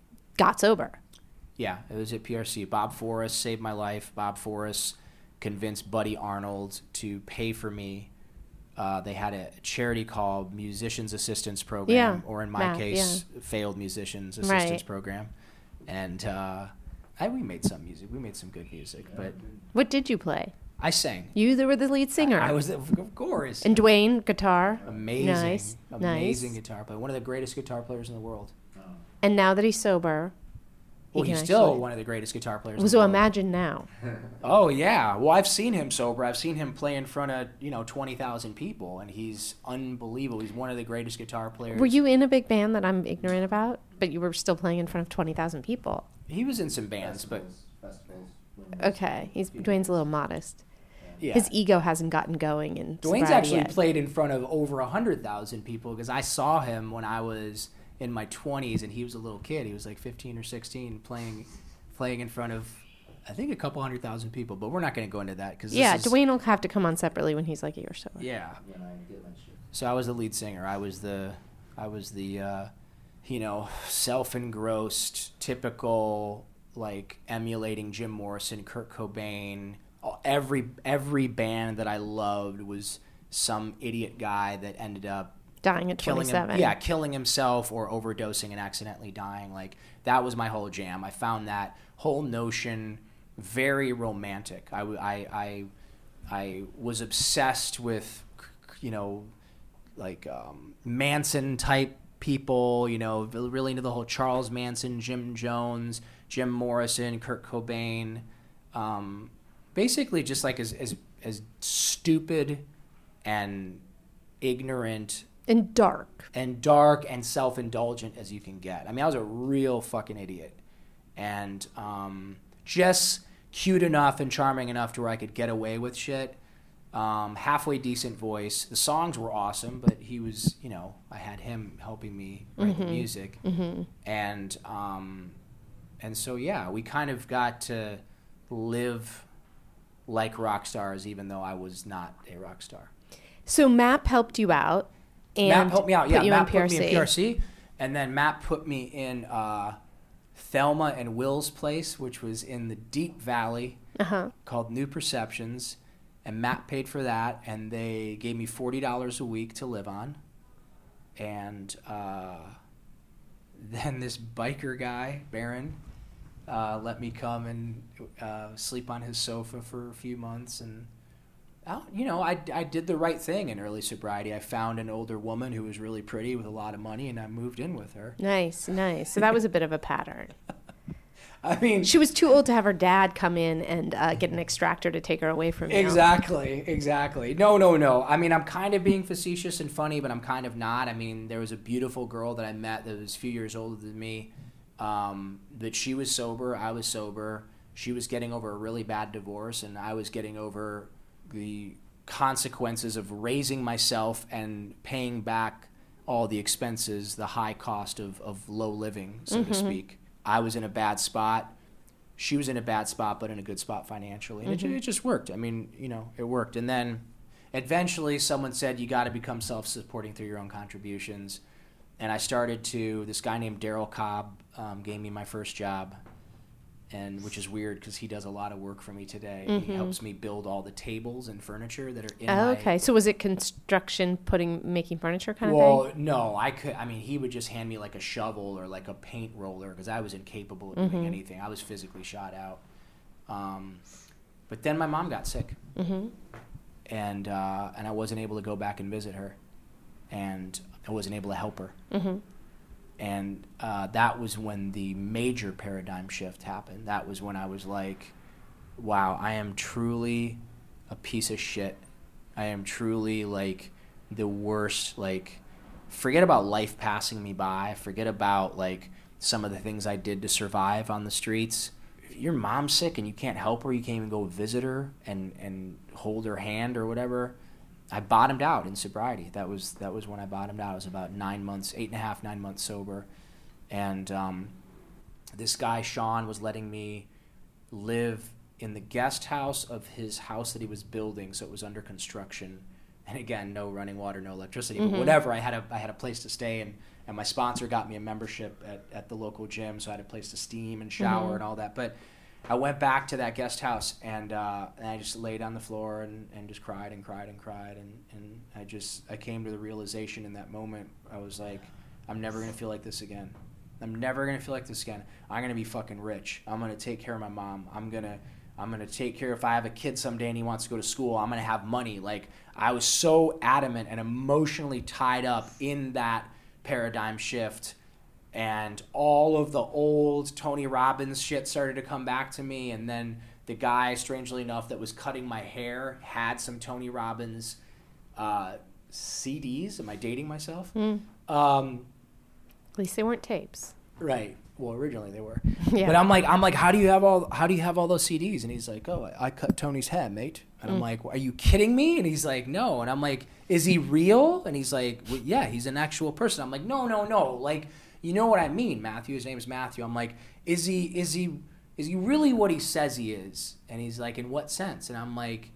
[SPEAKER 2] got sober.
[SPEAKER 7] Yeah, it was at P R C. Bob Forrest saved my life. Bob Forrest convinced Buddy Arnold to pay for me. Uh, they had a charity called Musicians Assistance Program,
[SPEAKER 2] Yeah,
[SPEAKER 7] or in my
[SPEAKER 2] Matt,
[SPEAKER 7] case, Failed Musicians Assistance
[SPEAKER 2] Right.
[SPEAKER 7] Program. And uh, I, we made some music. We made some good music, but
[SPEAKER 2] What did you play?
[SPEAKER 7] I sang.
[SPEAKER 2] You the- were the lead singer.
[SPEAKER 7] I was, of course.
[SPEAKER 2] And Dwayne, guitar.
[SPEAKER 7] Amazing,
[SPEAKER 2] Nice,
[SPEAKER 7] amazing
[SPEAKER 2] nice.
[SPEAKER 7] guitar player. One of the greatest guitar players in the world.
[SPEAKER 2] And now that he's sober, he
[SPEAKER 7] Well, he's
[SPEAKER 2] can
[SPEAKER 7] still
[SPEAKER 2] actually-
[SPEAKER 7] one of the greatest guitar players. in
[SPEAKER 2] So
[SPEAKER 7] the world.
[SPEAKER 2] imagine now.
[SPEAKER 7] Oh yeah. Well, I've seen him sober. I've seen him play in front of you know twenty thousand people, and he's unbelievable. He's one of the greatest guitar players.
[SPEAKER 2] Were you in a big band that I'm ignorant about, but you were still playing in front of twenty thousand people?
[SPEAKER 7] He was in some bands, but
[SPEAKER 2] Okay, he's Dwayne's a little modest.
[SPEAKER 7] yeah.
[SPEAKER 2] His ego hasn't gotten going in
[SPEAKER 7] Dwayne's
[SPEAKER 2] sobriety
[SPEAKER 7] actually
[SPEAKER 2] yet.
[SPEAKER 7] played in front of over a hundred thousand people because I saw him when I was in my twenties, and he was a little kid. He was like fifteen or sixteen, playing playing in front of I think a couple hundred thousand people. But we're not going to go into that because
[SPEAKER 2] Yeah,
[SPEAKER 7] is,
[SPEAKER 2] Dwayne will have to come on separately when he's like a year sober.
[SPEAKER 7] Yeah. So I was the lead singer. I was the, I was the, uh, you know, self-engrossed, typical, like emulating Jim Morrison, Kurt Cobain. Every every band that I loved was some idiot guy that ended up
[SPEAKER 2] Dying at
[SPEAKER 7] killing him,
[SPEAKER 2] twenty-seven.
[SPEAKER 7] yeah, killing himself or overdosing and accidentally dying. Like that was my whole jam. I found that whole notion very romantic. I, I, I, I was obsessed with, you know, like um, Manson type people, you know, really into the whole Charles Manson, Jim Jones, Jim Morrison, Kurt Cobain. Um, basically just like as, as, as stupid and ignorant
[SPEAKER 2] And dark.
[SPEAKER 7] and dark and self-indulgent as you can get. I mean, I was a real fucking idiot. And um, just cute enough and charming enough to where I could get away with shit. Um, halfway decent voice. The songs were awesome, but he was, you know, I had him helping me write
[SPEAKER 2] Mm-hmm.
[SPEAKER 7] the music. Mm-hmm. And, um, and so, yeah, we kind of got to live like rock stars, even though I was not a rock star.
[SPEAKER 2] So Matt helped you out. And
[SPEAKER 7] Matt helped me out. Yeah,
[SPEAKER 2] put you
[SPEAKER 7] Matt
[SPEAKER 2] in P R
[SPEAKER 7] put
[SPEAKER 2] C.
[SPEAKER 7] me in P R C, and then Matt put me in uh, Thelma and Will's place, which was in the Deep Valley,
[SPEAKER 2] Uh-huh.
[SPEAKER 7] called New Perceptions, and Matt paid for that, and they gave me forty dollars a week to live on, and uh, then this biker guy, Baron, uh, let me come and uh, sleep on his sofa for a few months, and. Oh, you know, I, I did the right thing in early sobriety. I found an older woman who was really pretty with a lot of money, and I moved in with her.
[SPEAKER 2] Nice, nice. So that was a bit of a pattern.
[SPEAKER 7] I mean,
[SPEAKER 2] She was too old to have her dad come in and uh, get an extractor to take her away from you.
[SPEAKER 7] Exactly, exactly. No, no, no. I mean, I'm kind of being facetious and funny, but I'm kind of not. I mean, there was a beautiful girl that I met that was a few years older than me. Um, that she was sober, I was sober. She was getting over a really bad divorce, and I was getting over the consequences of raising myself and paying back all the expenses, the high cost of, of low living, so mm-hmm. to speak. I was in a bad spot. She was in a bad spot, but in a good spot financially. And mm-hmm. it, it just worked. I mean, you know, it worked. And then eventually someone said, you got to become self-supporting through your own contributions. And I started to, this guy named Daryl Cobb um, gave me my first job, and which is weird because he does a lot of work for me today. Mm-hmm. He helps me build all the tables and furniture that are in
[SPEAKER 2] oh,
[SPEAKER 7] my...
[SPEAKER 2] Okay, so was it construction, putting, making furniture kind
[SPEAKER 7] well,
[SPEAKER 2] of thing?
[SPEAKER 7] Well, no, I could, I mean, he would just hand me like a shovel or like a paint roller because I was incapable of doing mm-hmm. anything. I was physically shot out. Um, but then my mom got sick. Mm-hmm. And, uh, and I wasn't able to go back and visit her. And I wasn't able to help her. Mm-hmm. And uh, that was when the major paradigm shift happened. That was when I was like, wow, I am truly a piece of shit. I am truly like the worst. Like, forget about life passing me by. Forget about like some of the things I did to survive on the streets. If your mom's sick and you can't help her, you can't even go visit her and, and hold her hand or whatever. I bottomed out in sobriety. That was that was when I bottomed out. I was about nine months, eight and a half, nine months sober. And um, this guy, Sean, was letting me live in the guest house of his house that he was building, so it was under construction. And again, no running water, no electricity, mm-hmm. but whatever. I had a I had a place to stay, and, and my sponsor got me a membership at, at the local gym, so I had a place to steam and shower mm-hmm. and all that. But I went back to that guest house, and, uh, and I just laid on the floor and, and just cried and cried and cried. And, and I just, I came to the realization in that moment, I was like, I'm never going to feel like this again. I'm never going to feel like this again. I'm going to be fucking rich. I'm going to take care of my mom. I'm going to, I'm going to take care, if I have a kid someday and he wants to go to school, I'm going to have money. Like, I was so adamant and emotionally tied up in that paradigm shift. And all of the old Tony Robbins shit started to come back to me. And then the guy, strangely enough, that was cutting my hair had some Tony Robbins uh, C Ds. Am I dating myself? Mm. Um,
[SPEAKER 2] At least they weren't tapes.
[SPEAKER 7] Right. Well, originally they were.
[SPEAKER 2] Yeah.
[SPEAKER 7] But I'm like, I'm like, how do you have all? How do you have all those C Ds? And he's like, oh, I, I cut Tony's hair, mate. And mm. I'm like, well, are you kidding me? And he's like, no. And I'm like, is he real? And he's like, well, yeah, he's an actual person. I'm like, no, no, no. Like, you know what I mean, Matthew. His name is Matthew. I'm like, is he, is he, is he really what he says he is? And he's like, in what sense? And I'm like,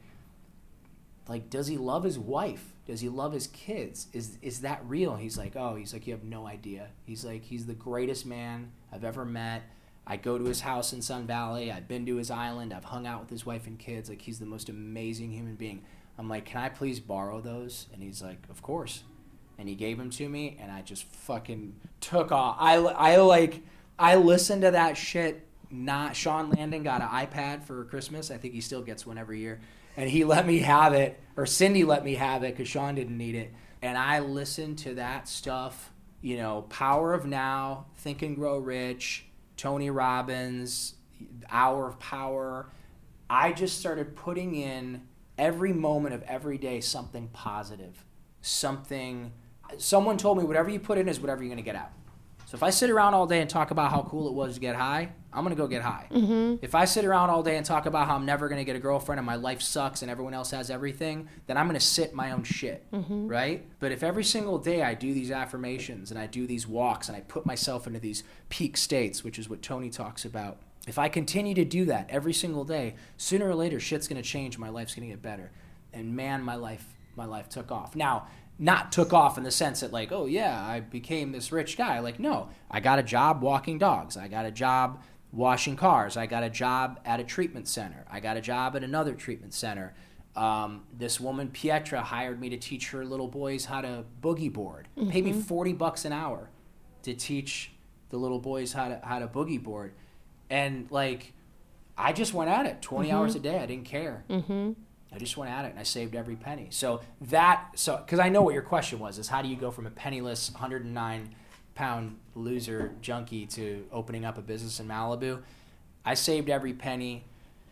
[SPEAKER 7] like, does he love his wife? Does he love his kids? Is is that real? He's like, oh, he's like, you have no idea. He's like, he's the greatest man I've ever met. I go to his house in Sun Valley. I've been to his island. I've hung out with his wife and kids. Like, he's the most amazing human being. I'm like, can I please borrow those? And he's like, of course. And he gave them to me, and I just fucking took off. I, I like, I listened to that shit. Not Sean Landon got an iPad for Christmas. I think he still gets one every year. And he let me have it, or Cindy let me have it because Sean didn't need it. And I listened to that stuff, you know, Power of Now, Think and Grow Rich, Tony Robbins, Hour of Power. I just started putting in every moment of every day something positive, something. Someone told me whatever you put in is whatever you're going to get out. So if I sit around all day and talk about how cool it was to get high, I'm going to go get high. Mm-hmm. If I sit around all day and talk about how I'm never going to get a girlfriend and my life sucks and everyone else has everything, then I'm going to sit in my own shit, mm-hmm. right? But if every single day I do these affirmations and I do these walks and I put myself into these peak states, which is what Tony talks about, if I continue to do that every single day, sooner or later shit's going to change, my life's going to get better. And man, my life, my life took off. Now, not took off in the sense that like, oh yeah, I became this rich guy. Like, no, I got a job walking dogs. I got a job washing cars. I got a job at a treatment center. I got a job at another treatment center. Um, this woman, Pietra, hired me to teach her little boys how to boogie board. Mm-hmm. Paid me forty bucks an hour to teach the little boys how to, how to boogie board. And like, I just went at it twenty mm-hmm. hours a day. I didn't care. Mm-hmm. I just went at it and I saved every penny. So that, so, because I know what your question was, is how do you go from a penniless one hundred nine pound loser junkie to opening up a business in Malibu? I saved every penny,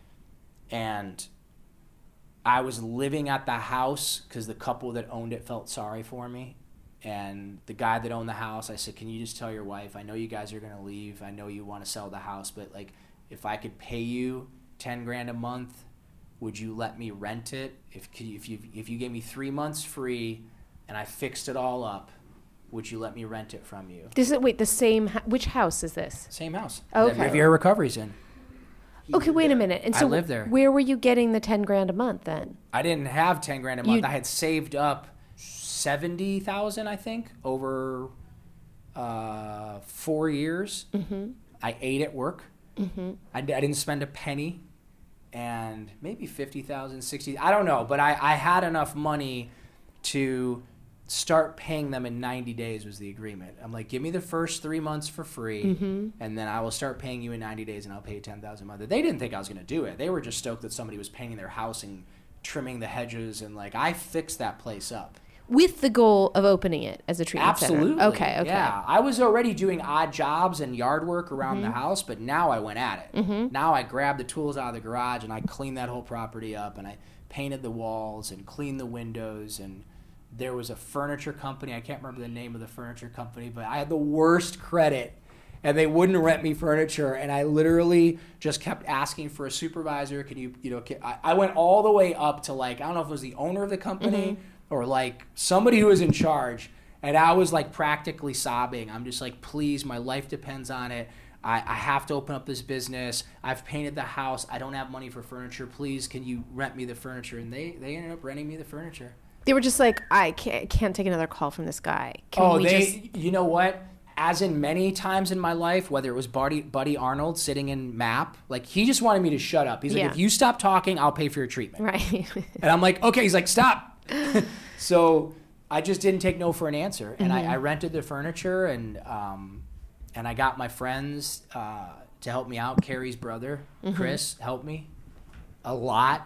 [SPEAKER 7] and I was living at the house because the couple that owned it felt sorry for me. And the guy that owned the house, I said, can you just tell your wife, I know you guys are going to leave. I know you want to sell the house, but like, if I could pay you ten grand a month, would you let me rent it? If if you if you gave me three months free and I fixed it all up, would you let me rent it from you?
[SPEAKER 2] This is, wait, the same, ho- which house is this?
[SPEAKER 7] Same house.
[SPEAKER 2] Okay.
[SPEAKER 7] That Riviera Recovery's in.
[SPEAKER 2] Okay, wait a minute. And
[SPEAKER 7] I
[SPEAKER 2] so
[SPEAKER 7] live there.
[SPEAKER 2] Where were you getting the ten grand a month then?
[SPEAKER 7] I didn't have ten grand a month.
[SPEAKER 2] You-
[SPEAKER 7] I had saved up seventy thousand, I think, over uh, four years. Mm-hmm. I ate at work. Mm-hmm. I, I didn't spend a penny, and maybe fifty thousand, sixty. I don't know, but I, I had enough money to start paying them in ninety days was the agreement. I'm like, give me the first three months for free, mm-hmm. and then I will start paying you in ninety days, and I'll pay you ten thousand dollars a month. They didn't think I was going to do it. They were just stoked that somebody was painting their house and trimming the hedges, and like I fixed that place up.
[SPEAKER 2] With the goal of opening it as a treatment
[SPEAKER 7] Absolutely.
[SPEAKER 2] center. Okay, okay.
[SPEAKER 7] Yeah, I was already doing odd jobs and yard work around mm-hmm. the house, but now I went at it. Mm-hmm. Now I grabbed the tools out of the garage and I cleaned that whole property up, and I painted the walls and cleaned the windows, and there was a furniture company. I can't remember the name of the furniture company, but I had the worst credit, and they wouldn't rent me furniture, and I literally just kept asking for a supervisor. Can you, you know, can, I, I went all the way up to like, I don't know if it was the owner of the company mm-hmm. or like somebody who was in charge, and I was like practically sobbing. I'm just like, please, my life depends on it. I, I have to open up this business. I've painted the house. I don't have money for furniture. Please, can you rent me the furniture? And they, they ended up renting me the furniture.
[SPEAKER 2] They were just like, I can't, can't take another call from this guy. Can
[SPEAKER 7] oh,
[SPEAKER 2] we
[SPEAKER 7] they,
[SPEAKER 2] just...
[SPEAKER 7] you know what? As in many times in my life, whether it was Buddy, Buddy Arnold sitting in M A P, like he just wanted me to shut up. He's like,
[SPEAKER 2] Yeah.
[SPEAKER 7] if you stop talking, I'll pay for your treatment.
[SPEAKER 2] Right.
[SPEAKER 7] And I'm like, okay. He's like, stop. So I just didn't take no for an answer. And
[SPEAKER 2] Mm-hmm.
[SPEAKER 7] I, I rented the furniture, and um, and I got my friends uh, to help me out. Carrie's brother,
[SPEAKER 2] Mm-hmm.
[SPEAKER 7] Chris, helped me a lot.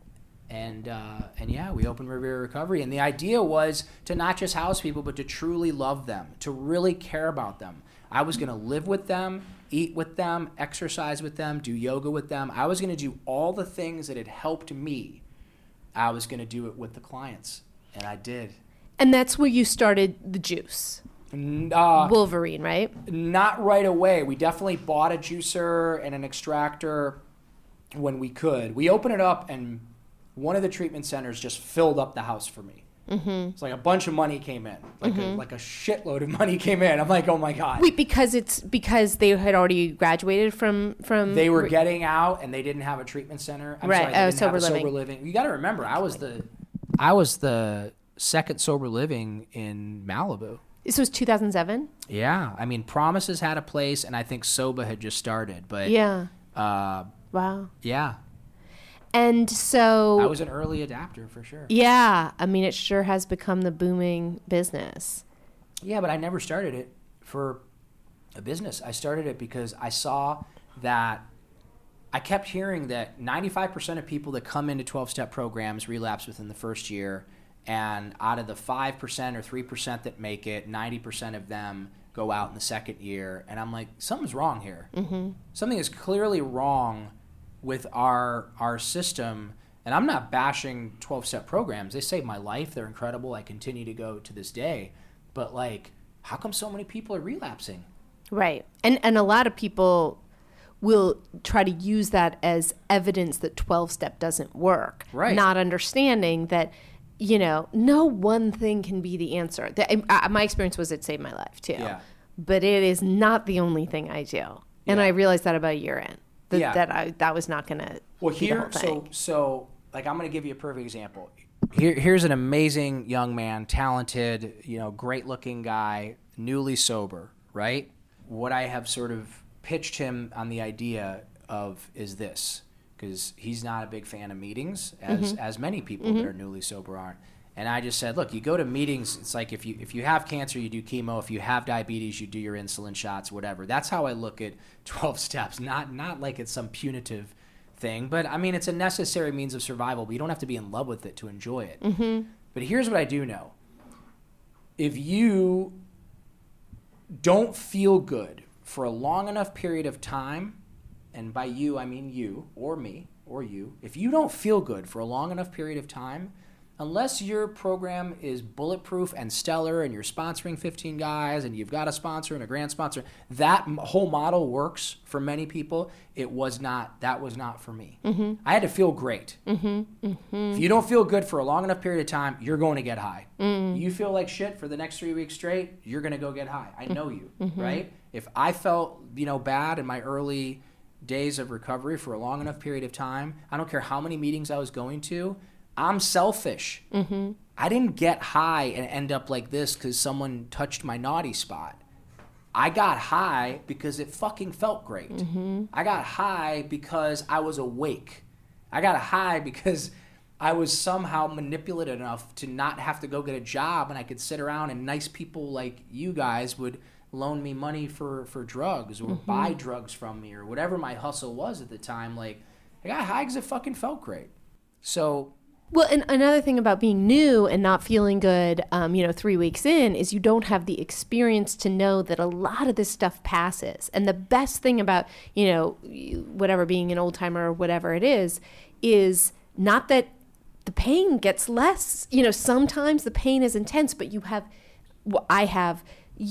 [SPEAKER 7] And uh, and yeah, we opened Riviera Recovery. And the idea was to not just house people, but to truly love them, to really care about them. I was going to live with them, eat with them, exercise with them, do yoga with them. I was going to do all the things that had helped me. I was going to do it with the clients. And I did.
[SPEAKER 2] And that's where you started the juice.
[SPEAKER 7] Uh,
[SPEAKER 2] Wolverine, right?
[SPEAKER 7] Not right away. We definitely bought a juicer and an extractor when we could. We opened it up, and one of the treatment centers just filled up the house for me. Mm-hmm. It's like a bunch of money came in, like mm-hmm. a, like a shitload of money came in. I'm like, oh my god!
[SPEAKER 2] Wait, because it's because they had already graduated from from.
[SPEAKER 7] They were getting out, and they didn't have a treatment center. I'm
[SPEAKER 2] right.
[SPEAKER 7] Sorry, they
[SPEAKER 2] oh,
[SPEAKER 7] didn't
[SPEAKER 2] sober
[SPEAKER 7] have a
[SPEAKER 2] living.
[SPEAKER 7] Sober living. You got to remember, I was the, I was the second sober living in Malibu.
[SPEAKER 2] This was two thousand seven.
[SPEAKER 7] Yeah, I mean, Promises had a place, and I think Soba had just started. But
[SPEAKER 2] Yeah.
[SPEAKER 7] uh,
[SPEAKER 2] Wow.
[SPEAKER 7] yeah,
[SPEAKER 2] And so
[SPEAKER 7] I was an early adapter for sure.
[SPEAKER 2] yeah, I mean, it sure has become the booming business.
[SPEAKER 7] Yeah, but I never started it for a business. I started it because I saw that I kept hearing that ninety-five percent of people that come into twelve-step programs relapse within the first year, and out of the five percent or three percent that make it, ninety percent of them go out in the second year. And I'm like, something's wrong here. Mm-hmm. Something is clearly wrong with our our system. And I'm not bashing twelve-step programs. They saved my life. They're incredible. I continue to go to this day. But, like, how come so many people are relapsing?
[SPEAKER 2] Right. And and a lot of people will try to use that as evidence that twelve-step doesn't work.
[SPEAKER 7] Right.
[SPEAKER 2] Not understanding that, you know, no one thing can be the answer. The, uh, my experience was it saved my life, too.
[SPEAKER 7] Yeah.
[SPEAKER 2] But it is not the only thing I do. And
[SPEAKER 7] Yeah.
[SPEAKER 2] I realized that about a year in. That,
[SPEAKER 7] Yeah.
[SPEAKER 2] that, I, that was not going to
[SPEAKER 7] Well,
[SPEAKER 2] be the
[SPEAKER 7] here,
[SPEAKER 2] whole
[SPEAKER 7] so,
[SPEAKER 2] thing.
[SPEAKER 7] so, like, I'm going to give you a perfect example. Here, here's an amazing young man, talented, you know, great-looking guy, newly sober, right? What I have sort of pitched him on the idea of is this, because he's not a big fan of meetings, as
[SPEAKER 2] Mm-hmm.
[SPEAKER 7] as many people that are newly sober aren't. And I just said, look, you go to meetings, it's like if you if you have cancer, you do chemo. If you have diabetes, you do your insulin shots, whatever. That's how I look at twelve steps, not not like it's some punitive thing. But, I mean, it's a necessary means of survival, but you don't have to be in love with it to enjoy it. Mm-hmm. But here's what I do know. If you don't feel good for a long enough period of time, and by you I mean you or me or you, if you don't feel good for a long enough period of time, unless your program is bulletproof and stellar and you're sponsoring fifteen guys and you've got a sponsor and a grand sponsor, that m- whole model works for many people. It was not, that was not for me. Mm-hmm. I had to feel great. Mm-hmm. Mm-hmm. If you don't feel good for a long enough period of time, you're going to get high. Mm-hmm. You feel like shit for the next three weeks straight, you're going to go get high. I know you, mm-hmm. right? If I felt, you know, bad in my early days of recovery for a long enough period of time, I don't care how many meetings I was going to, I'm selfish. Mm-hmm. I didn't get high and end up like this because someone touched my naughty spot. I got high because it fucking felt great. Mm-hmm. I got high because I was awake. I got high because I was somehow manipulated enough to not have to go get a job, and I could sit around and nice people like you guys would loan me money for, for drugs or mm-hmm. buy drugs from me or whatever my hustle was at the time. Like, I got high because it fucking felt great. So...
[SPEAKER 2] Well, and another thing about being new and not feeling good, um, you know, three weeks in is you don't have the experience to know that a lot of this stuff passes. And the best thing about, you know, whatever, being an old timer or whatever it is, is not that the pain gets less. You know, sometimes the pain is intense, but you have, well, I have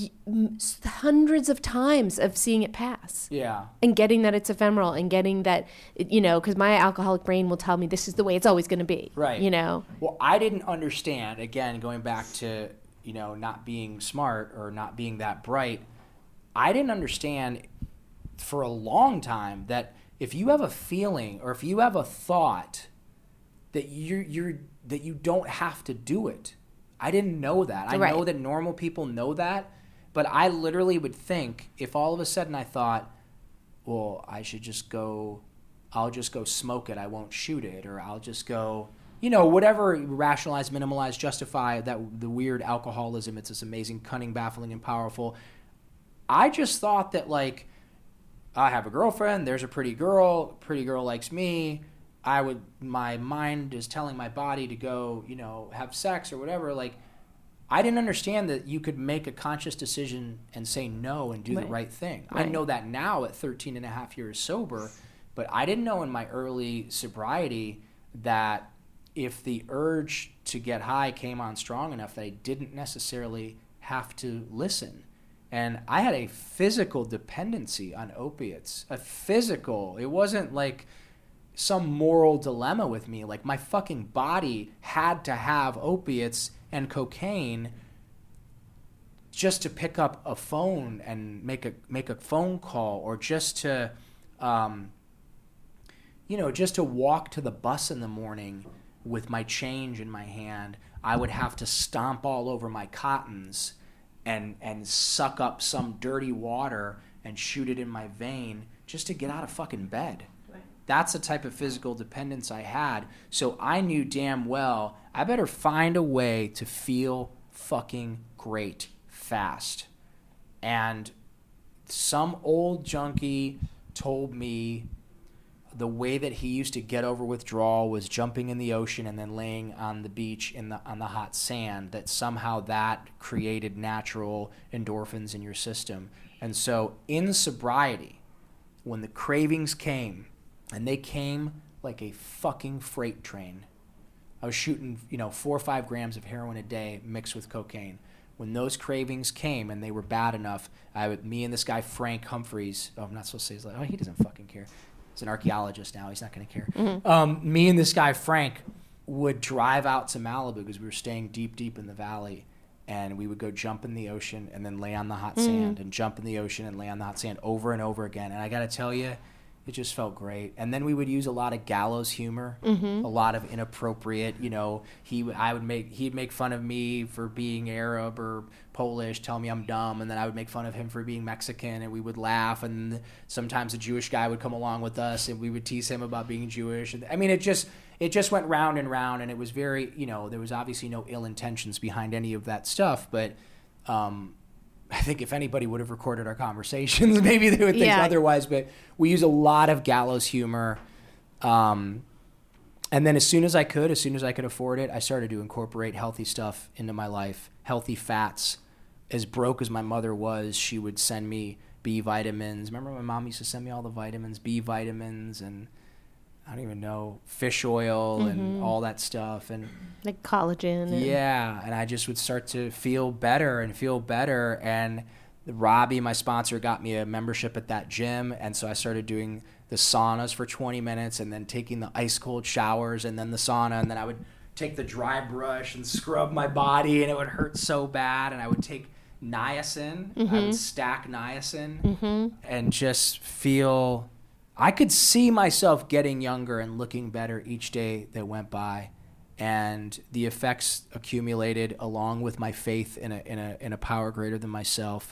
[SPEAKER 2] hundreds of times of seeing it pass.
[SPEAKER 7] Yeah.
[SPEAKER 2] And getting that it's ephemeral and getting that, you know, because my alcoholic brain will tell me this is the way it's always going to be.
[SPEAKER 7] Right.
[SPEAKER 2] You know?
[SPEAKER 7] Well, I didn't understand, again, going back to, you know, not being smart or not being that bright, I didn't understand for a long time that if you have a feeling or if you have a thought that you're, you're that you don't have to do it. I didn't know that. I
[SPEAKER 2] right.
[SPEAKER 7] know that normal people know that. But I literally would think if all of a sudden I thought, well, I should just go, I'll just go smoke it. I won't shoot it. Or I'll just go, you know, whatever, rationalize, minimalize, justify that the weird alcoholism. It's this amazing, cunning, baffling, and powerful. I just thought that, like, I have a girlfriend. There's a pretty girl. Pretty girl likes me. I would, my mind is telling my body to go, you know, have sex or whatever. Like, I didn't understand that you could make a conscious decision and say no and do right. the right thing. Right. I know that now at thirteen and a half years sober, but I didn't know in my early sobriety that if the urge to get high came on strong enough that I didn't necessarily have to listen. And I had a physical dependency on opiates, a physical. It wasn't like some moral dilemma with me. Like, my fucking body had to have opiates and cocaine just to pick up a phone and make a make a phone call, or just to, um, you know, just to walk to the bus in the morning with my change in my hand. I would have to stomp all over my cottons and and suck up some dirty water and shoot it in my vein just to get out of fucking bed. That's the type of physical dependence I had. So I knew damn well I better find a way to feel fucking great fast. And some old junkie told me the way that he used to get over withdrawal was jumping in the ocean and then laying on the beach in the on the hot sand, that somehow that created natural endorphins in your system. And so in sobriety, when the cravings came, and they came like a fucking freight train. I was shooting, you know, four or five grams of heroin a day mixed with cocaine. When those cravings came and they were bad enough, I would, me and this guy, Frank Humphreys, oh, I'm not supposed to say his name. Oh, he doesn't fucking care. He's an archaeologist now. He's not going to care. Mm-hmm. Um, me and this guy, Frank, would drive out to Malibu because we were staying deep, deep in the valley. And we would go jump in the ocean and then lay on the hot mm-hmm. sand and jump in the ocean and lay on the hot sand over and over again. And I got to tell you, it just felt great. And then we would use a lot of gallows humor, mm-hmm. a lot of inappropriate, you know, he, I would make, he'd make fun of me for being Arab or Polish, tell me I'm dumb. And then I would make fun of him for being Mexican, and we would laugh. And sometimes a Jewish guy would come along with us and we would tease him about being Jewish. And I mean, it just, it just went round and round, and it was very, you know, there was obviously no ill intentions behind any of that stuff. But, um, I think if anybody would have recorded our conversations, maybe they would think yeah. otherwise. But we use a lot of gallows humor. Um, and then as soon as I could, as soon as I could afford it, I started to incorporate healthy stuff into my life, healthy fats. As broke as my mother was, she would send me B vitamins. Remember my mom used to send me all the vitamins, B vitamins, and I don't even know, fish oil mm-hmm. and all that stuff. And
[SPEAKER 2] like collagen. And...
[SPEAKER 7] Yeah, and I just would start to feel better and feel better. And Robbie, my sponsor, got me a membership at that gym, and so I started doing the saunas for twenty minutes and then taking the ice cold showers and then the sauna, and then I would take the dry brush and scrub my body, and it would hurt so bad, and I would take niacin. Mm-hmm. I would stack niacin mm-hmm. and just feel I could see myself getting younger and looking better each day that went by, and the effects accumulated along with my faith in a in a in a power greater than myself.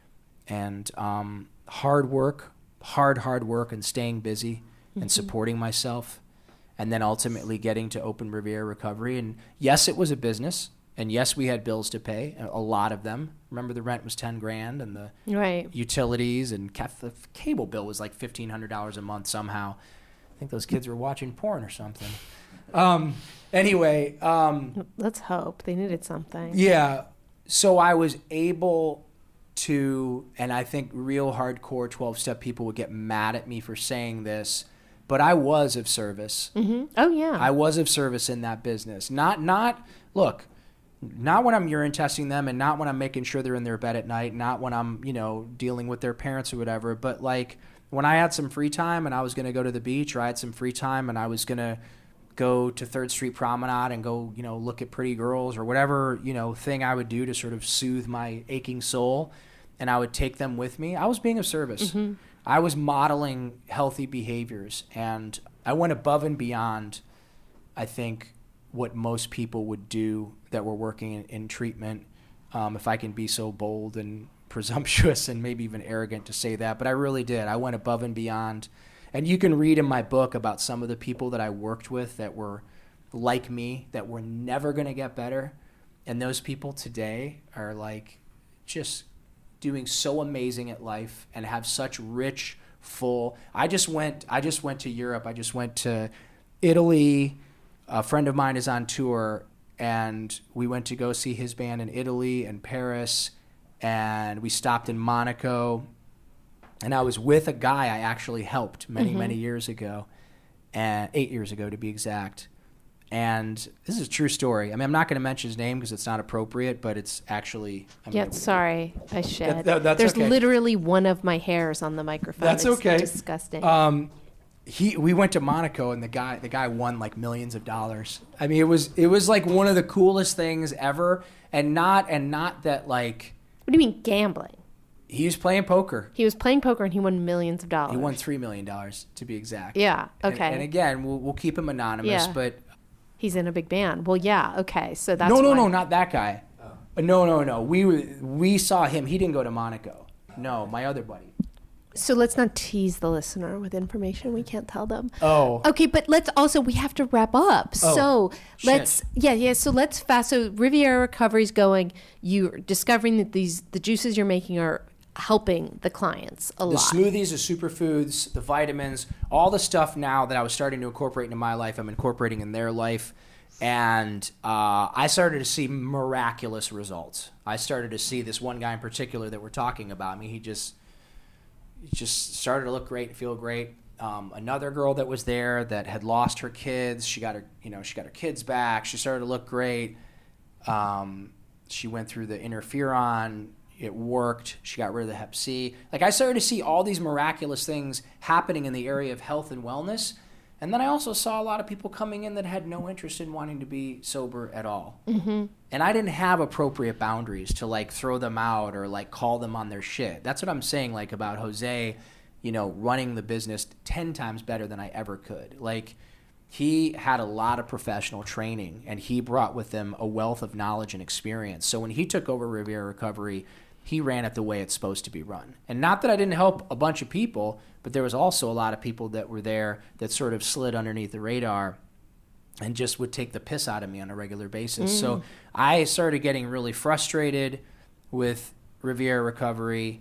[SPEAKER 7] And um, hard work, hard, hard work and staying busy mm-hmm. and supporting myself, and then ultimately getting to open Riviera Recovery. And yes, it was a business, and yes, we had bills to pay, a lot of them. Remember, the rent was ten grand, and the
[SPEAKER 2] right.
[SPEAKER 7] utilities and ca- the cable bill was like fifteen hundred dollars a month somehow. I think those kids were watching porn or something. Um, anyway. Um,
[SPEAKER 2] Let's hope. They needed something.
[SPEAKER 7] Yeah. So I was able to, and I think real hardcore twelve-step people would get mad at me for saying this, but I was of service.
[SPEAKER 2] Mm-hmm. Oh, yeah.
[SPEAKER 7] I was of service in that business. Not, not, look, not when I'm urine testing them, and not when I'm making sure they're in their bed at night, not when I'm, you know, dealing with their parents or whatever, but like when I had some free time and I was going to go to the beach, or I had some free time and I was going to go to Third Street Promenade and go, you know, look at pretty girls or whatever, you know, thing I would do to sort of soothe my aching soul, and I would take them with me. I was being of service. Mm-hmm. I was modeling healthy behaviors, and I went above and beyond, I think, what most people would do that were working in, in treatment, um, if I can be so bold and presumptuous and maybe even arrogant to say that, but I really did. I went above and beyond. And you can read in my book about some of the people that I worked with that were like me, that were never going to get better. And those people today are like just doing so amazing at life and have such rich, full. I just went I just went to Europe. I just went to Italy. A friend of mine is on tour, and we went to go see his band in Italy and Paris, and we stopped in Monaco. And I was with a guy I actually helped many, mm-hmm. many years ago, and eight years ago to be exact. And this is a true story. I mean, I'm not going to mention his name because it's not appropriate, but it's actually... I mean,
[SPEAKER 2] yeah, sorry. I should.
[SPEAKER 7] That, that, that's
[SPEAKER 2] There's
[SPEAKER 7] okay.
[SPEAKER 2] literally one of my hairs on the microphone.
[SPEAKER 7] That's
[SPEAKER 2] it's
[SPEAKER 7] okay.
[SPEAKER 2] disgusting.
[SPEAKER 7] Um, he, we went to Monaco, and the guy the guy won like millions of dollars. I mean, it was it was like one of the coolest things ever, and not and not that like...
[SPEAKER 2] What do you mean gambling?
[SPEAKER 7] He was playing poker.
[SPEAKER 2] He was playing poker, and he won millions of dollars.
[SPEAKER 7] He won three million dollars, to be exact.
[SPEAKER 2] Yeah, okay.
[SPEAKER 7] And, and again, we'll, we'll keep him anonymous,
[SPEAKER 2] yeah.
[SPEAKER 7] but...
[SPEAKER 2] He's in a big band. Well, yeah, okay, so that's
[SPEAKER 7] No, no,
[SPEAKER 2] why.
[SPEAKER 7] no, not that guy. Oh. No, no, no. We we saw him. He didn't go to Monaco. No, my other buddy.
[SPEAKER 2] So let's not tease the listener with information we can't tell them.
[SPEAKER 7] Oh.
[SPEAKER 2] Okay, but let's also, we have to wrap up.
[SPEAKER 7] Oh,
[SPEAKER 2] so let's,
[SPEAKER 7] shit.
[SPEAKER 2] yeah, yeah, so let's fast, so Riviera Recovery's going, you're discovering that these, the juices you're making are helping the clients a
[SPEAKER 7] the
[SPEAKER 2] lot.
[SPEAKER 7] The smoothies, the superfoods, the vitamins, all the stuff now that I was starting to incorporate into my life, I'm incorporating in their life. And uh, I started to see miraculous results. I started to see this one guy in particular that we're talking about. I mean, he just... He just started to look great and feel great. Um, another girl that was there that had lost her kids, she got her, you know, she got her kids back. She started to look great. Um, she went through the interferon. It worked. She got rid of the hep C. Like, I started to see all these miraculous things happening in the area of health and wellness. And then I also saw a lot of people coming in that had no interest in wanting to be sober at all. Mm-hmm. And I didn't have appropriate boundaries to, like, throw them out or, like, call them on their shit. That's what I'm saying, like, about Jose, you know, running the business ten times better than I ever could. Like, he had a lot of professional training, and he brought with him a wealth of knowledge and experience. So when he took over Riviera Recovery, he ran it the way it's supposed to be run. And not that I didn't help a bunch of people, but there was also a lot of people that were there that sort of slid underneath the radar and just would take the piss out of me on a regular basis. Mm. So I started getting really frustrated with Riviera Recovery,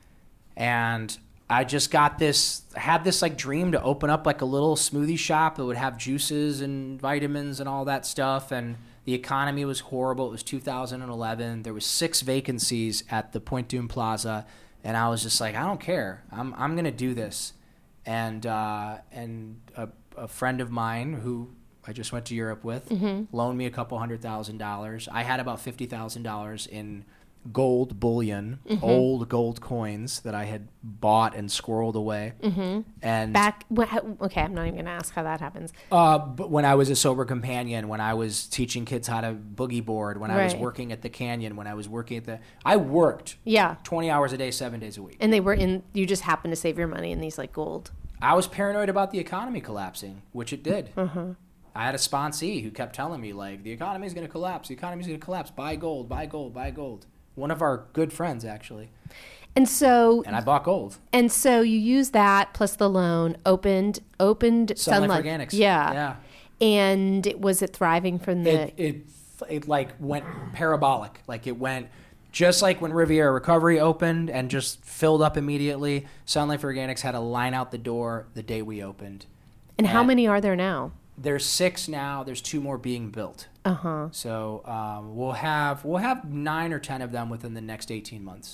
[SPEAKER 7] and I just got this, had this like dream to open up like a little smoothie shop that would have juices and vitamins and all that stuff. And the economy was horrible. It was two thousand eleven. There was six vacancies at the Point Dume Plaza. And I was just like, I don't care. I'm I'm gonna do this. And uh, and a, a friend of mine who I just went to Europe with
[SPEAKER 2] Mm-hmm.
[SPEAKER 7] loaned me a couple hundred thousand dollars. I had about fifty thousand dollars in gold bullion,
[SPEAKER 2] Mm-hmm.
[SPEAKER 7] old gold coins that I had bought and squirreled away.
[SPEAKER 2] Mm-hmm.
[SPEAKER 7] And
[SPEAKER 2] Back. wh- how- Okay, I'm not even gonna ask how that happens.
[SPEAKER 7] uh, but when I was a sober companion, when I was teaching kids how to boogie board, when I was
[SPEAKER 2] Right.
[SPEAKER 7] working at the Canyon, when I was working at the, I worked
[SPEAKER 2] Yeah.
[SPEAKER 7] twenty hours a day, seven days a week.
[SPEAKER 2] And they were in. You just happened to save your money in these like gold.
[SPEAKER 7] I was paranoid about the economy collapsing, which it did.
[SPEAKER 2] Uh-huh.
[SPEAKER 7] I had a sponsee who kept telling me, like, the economy's going to collapse. The economy's going to collapse. Buy gold, buy gold, buy gold. One of our good friends, actually.
[SPEAKER 2] And so
[SPEAKER 7] And I bought gold.
[SPEAKER 2] and so you used that plus the loan, opened opened
[SPEAKER 7] Sun Life
[SPEAKER 2] Sun Life.
[SPEAKER 7] Organics.
[SPEAKER 2] Yeah.
[SPEAKER 7] Yeah.
[SPEAKER 2] And it, was it thriving from the?
[SPEAKER 7] It, it, it, like, went parabolic. Like, it went just like when Riviera Recovery opened and just filled up immediately. Sun Life Organics had a line out the door the day we opened.
[SPEAKER 2] and how
[SPEAKER 7] and-
[SPEAKER 2] many are there now?
[SPEAKER 7] There's six now. There's two more being built.
[SPEAKER 2] Uh huh.
[SPEAKER 7] So um, we'll have we'll have nine or ten of them within the next eighteen months.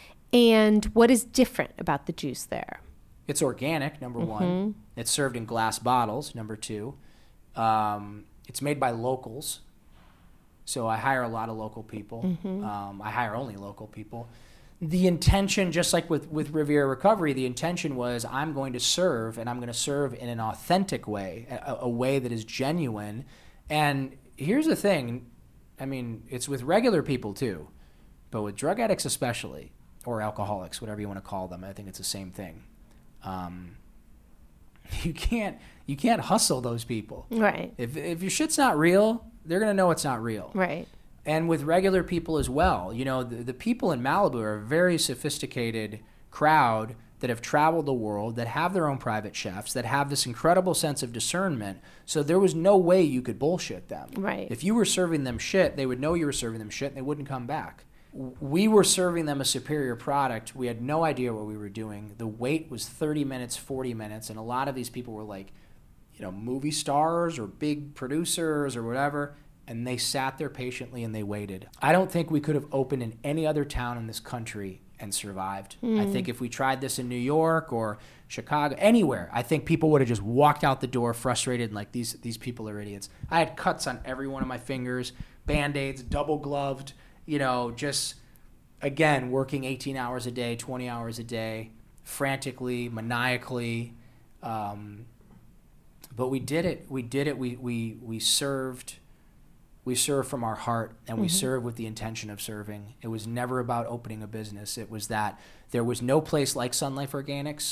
[SPEAKER 2] And what is different about the juice there?
[SPEAKER 7] It's organic, number
[SPEAKER 2] Mm-hmm.
[SPEAKER 7] one. It's served in glass bottles, number two. Um, it's made by locals. So I hire a lot of local people.
[SPEAKER 2] Mm-hmm.
[SPEAKER 7] Um, I hire only local people. The intention, just like with, with Riviera Recovery, the intention was I'm going to serve, and I'm going to serve in an authentic way, a, a way that is genuine. And here's the thing. I mean, it's with regular people too, but with drug addicts especially, or alcoholics, whatever you want to call them. I think it's the same thing. Um, you can't you can't hustle those people.
[SPEAKER 2] Right.
[SPEAKER 7] If if your shit's not real, they're gonna know it's not real.
[SPEAKER 2] Right.
[SPEAKER 7] And with regular people as well. You know, the, the people in Malibu are a very sophisticated crowd that have traveled the world, that have their own private chefs, that have this incredible sense of discernment. So there was no way you could bullshit them.
[SPEAKER 2] Right.
[SPEAKER 7] If you were serving them shit, they would know you were serving them shit and they wouldn't come back. We were serving them a superior product. We had no idea what we were doing. The wait was thirty minutes, forty minutes, and a lot of these people were like, you know, movie stars or big producers or whatever, and they sat there patiently and they waited. I don't think we could have opened in any other town in this country and survived. I think if we tried this in New York or Chicago, anywhere, I think people would have just walked out the door frustrated and like, these these people are idiots. I had cuts on every one of my fingers, Band-Aids, double gloved, you know, just, again, working eighteen hours a day, twenty hours a day, frantically, maniacally. Um, but we did it. We did it. We, we, we served. We served from our heart, and we
[SPEAKER 2] Mm-hmm.
[SPEAKER 7] served with the intention of serving. It was never about opening a business. It was that there was no place like Sun Life Organics,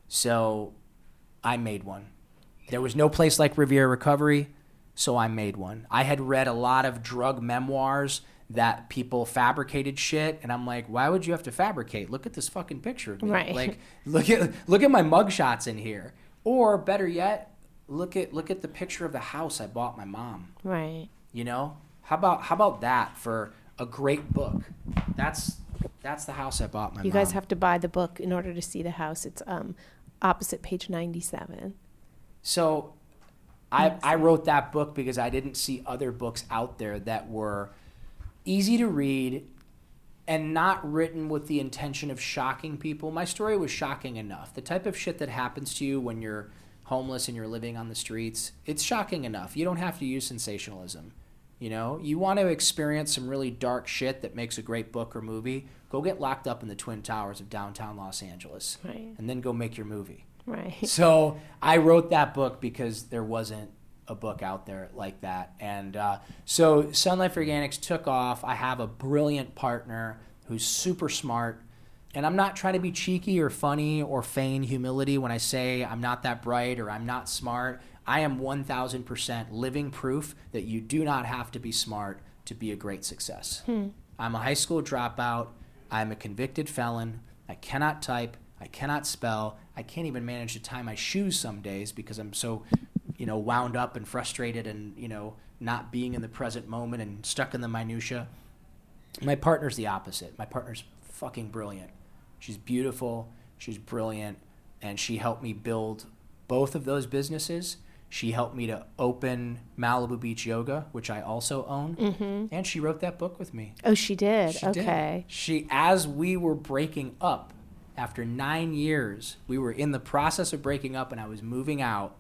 [SPEAKER 7] so I made one. There was no place like Riviera Recovery, so I made one. I had read a lot of drug memoirs that people fabricated shit, and I'm like, why would you have to fabricate? Look at this fucking picture of me.
[SPEAKER 2] Right.
[SPEAKER 7] Like, look at look at my mugshots in here. Or better yet, look at look at the picture of the house I bought my mom.
[SPEAKER 2] Right.
[SPEAKER 7] You know, how about how about that for a great book? That's that's the house I bought my
[SPEAKER 2] You
[SPEAKER 7] mom.
[SPEAKER 2] guys have to buy the book in order to see the house. It's um opposite page ninety-seven.
[SPEAKER 7] So, I I wrote that book because I didn't see other books out there that were easy to read and not written with the intention of shocking people. My story was shocking enough. The type of shit that happens to you when you're homeless and you're living on the streets, it's shocking enough. You don't have to use sensationalism. You know, you want to experience some really dark shit that makes a great book or movie, go get locked up in the Twin Towers of downtown Los Angeles.
[SPEAKER 2] Right.
[SPEAKER 7] And then go make your movie.
[SPEAKER 2] Right.
[SPEAKER 7] So I wrote that book because there wasn't a book out there like that. And uh, so Sun Life Organics took off. I have a brilliant partner who's super smart. And I'm not trying to be cheeky or funny or feign humility when I say I'm not that bright or I'm not smart. I am one thousand percent living proof that you do not have to be smart to be a great success. Hmm. I'm a high school dropout. I'm a convicted felon. I cannot type. I cannot spell. I can't even manage to tie my shoes some days because I'm so, you know, wound up and frustrated and, you know, not being in the present moment and stuck in the minutia. My partner's the opposite. My partner's fucking brilliant. She's beautiful. She's brilliant. And she helped me build both of those businesses. She helped me to open Malibu Beach Yoga, which I also own. Mm-hmm. And she wrote that book with me.
[SPEAKER 2] Oh, she did.
[SPEAKER 7] She
[SPEAKER 2] okay.
[SPEAKER 7] did. She, as we were breaking up, after nine years, we were in the process of breaking up and I was moving out.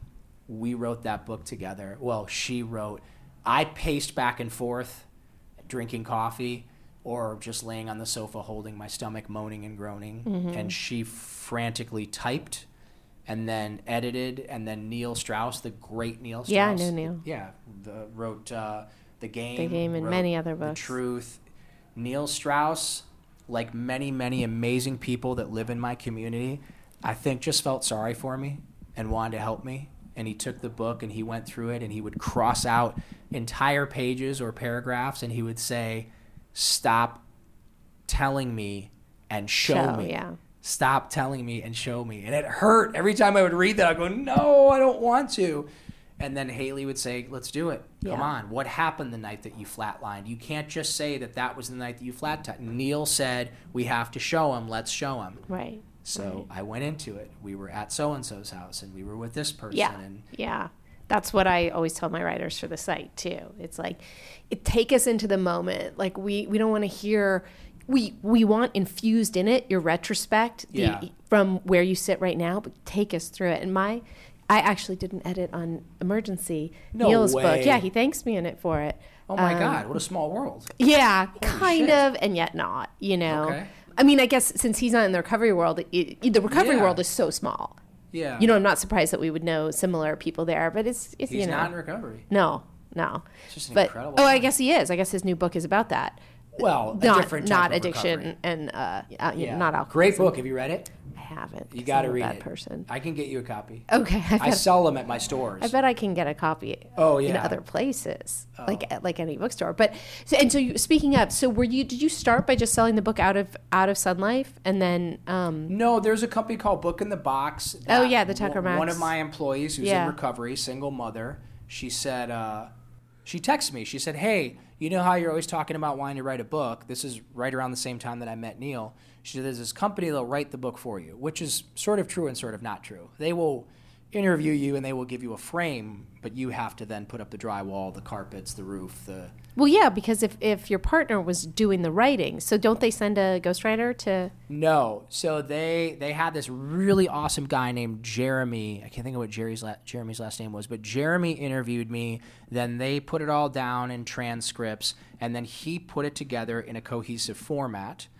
[SPEAKER 7] We wrote that book together. Well, she wrote. I paced back and forth, drinking coffee, or just laying on the sofa holding my stomach, moaning and groaning. Mm-hmm. And she frantically typed and then edited. And then Neil Strauss, the great Neil Strauss.
[SPEAKER 2] Yeah, I know Neil.
[SPEAKER 7] Yeah, the, wrote uh, The Game.
[SPEAKER 2] The Game and many other books.
[SPEAKER 7] The Truth. Neil Strauss, like many, many amazing people that live in my community, I think just felt sorry for me and wanted to help me. And he took the book and he went through it and he would cross out entire pages or paragraphs and he would say, stop telling me and show,
[SPEAKER 2] show
[SPEAKER 7] me.
[SPEAKER 2] Yeah.
[SPEAKER 7] Stop telling me and show me. And it hurt. Every time I would read that, I'd go, no, I don't want to. And then Haley would say, let's do it. Come
[SPEAKER 2] yeah.
[SPEAKER 7] on. What happened the night that you flatlined? You can't just say that that was the night that you flatlined. Neil said, we have to show him. Let's show him.
[SPEAKER 2] Right.
[SPEAKER 7] So
[SPEAKER 2] right.
[SPEAKER 7] I went into it. We were at so-and-so's house, and we were with this person.
[SPEAKER 2] Yeah,
[SPEAKER 7] and
[SPEAKER 2] yeah. That's what I always tell my writers for the site, too. It's like, it, take us into the moment. Like, we, we don't want to hear... We we want infused in it your retrospect the,
[SPEAKER 7] yeah.
[SPEAKER 2] from where you sit right now, but take us through it. And my... I actually did an edit on Emergency,
[SPEAKER 7] no
[SPEAKER 2] Neil's
[SPEAKER 7] way.
[SPEAKER 2] book. Yeah, he thanks me in it for it.
[SPEAKER 7] Oh, my
[SPEAKER 2] um,
[SPEAKER 7] God. What a small world.
[SPEAKER 2] Yeah,
[SPEAKER 7] Holy
[SPEAKER 2] kind
[SPEAKER 7] shit.
[SPEAKER 2] of, and yet not, you know.
[SPEAKER 7] Okay.
[SPEAKER 2] I mean, I guess since he's not in the recovery world, it, it, the recovery
[SPEAKER 7] Yeah.
[SPEAKER 2] world is so small.
[SPEAKER 7] Yeah.
[SPEAKER 2] You know, I'm not surprised that we would know similar people there, but it's, it's
[SPEAKER 7] He's
[SPEAKER 2] you know.
[SPEAKER 7] not in recovery.
[SPEAKER 2] No, no.
[SPEAKER 7] It's just an
[SPEAKER 2] but,
[SPEAKER 7] incredible
[SPEAKER 2] Oh, I
[SPEAKER 7] guy.
[SPEAKER 2] guess he is. I guess his new book is about that.
[SPEAKER 7] Well, a
[SPEAKER 2] not,
[SPEAKER 7] different type
[SPEAKER 2] Not
[SPEAKER 7] of
[SPEAKER 2] addiction
[SPEAKER 7] recovery.
[SPEAKER 2] and, uh, uh,
[SPEAKER 7] Yeah.
[SPEAKER 2] not alcohol.
[SPEAKER 7] Great book. Have you read it?
[SPEAKER 2] I haven't.
[SPEAKER 7] You
[SPEAKER 2] 'cause
[SPEAKER 7] got to
[SPEAKER 2] I'm a
[SPEAKER 7] read
[SPEAKER 2] bad
[SPEAKER 7] it.
[SPEAKER 2] person.
[SPEAKER 7] I can get you a copy.
[SPEAKER 2] Okay. I,
[SPEAKER 7] I
[SPEAKER 2] bet,
[SPEAKER 7] sell them at my stores.
[SPEAKER 2] I bet I can get a copy
[SPEAKER 7] Oh,
[SPEAKER 2] in
[SPEAKER 7] yeah.
[SPEAKER 2] other places,
[SPEAKER 7] Oh.
[SPEAKER 2] like at like any bookstore. But so, and so you, speaking of, so were you, did you start by just selling the book out of out of Sun Life and then um,
[SPEAKER 7] No, there's a company called Book in the Box.
[SPEAKER 2] Oh,
[SPEAKER 7] that
[SPEAKER 2] yeah, the Tucker
[SPEAKER 7] one- One
[SPEAKER 2] Max.
[SPEAKER 7] of my employees who's
[SPEAKER 2] Yeah.
[SPEAKER 7] in recovery, single mother, she said, uh, she texted me. She said, hey, you know how you're always talking about wanting to write a book? This is right around the same time that I met Neil. She said, there's this company that'll write the book for you, which is sort of true and sort of not true. They will interview you and they will give you a frame, but you have to then put up the drywall, the carpets, the roof, the...
[SPEAKER 2] well, yeah, because if, if your partner was doing the writing, so don't they send a ghostwriter to?
[SPEAKER 7] No. So they they had this really awesome guy named Jeremy. I can't think of what Jerry's la- Jeremy's last name was, but Jeremy interviewed me. Then they put it all down in transcripts, and then he put it together in a cohesive format.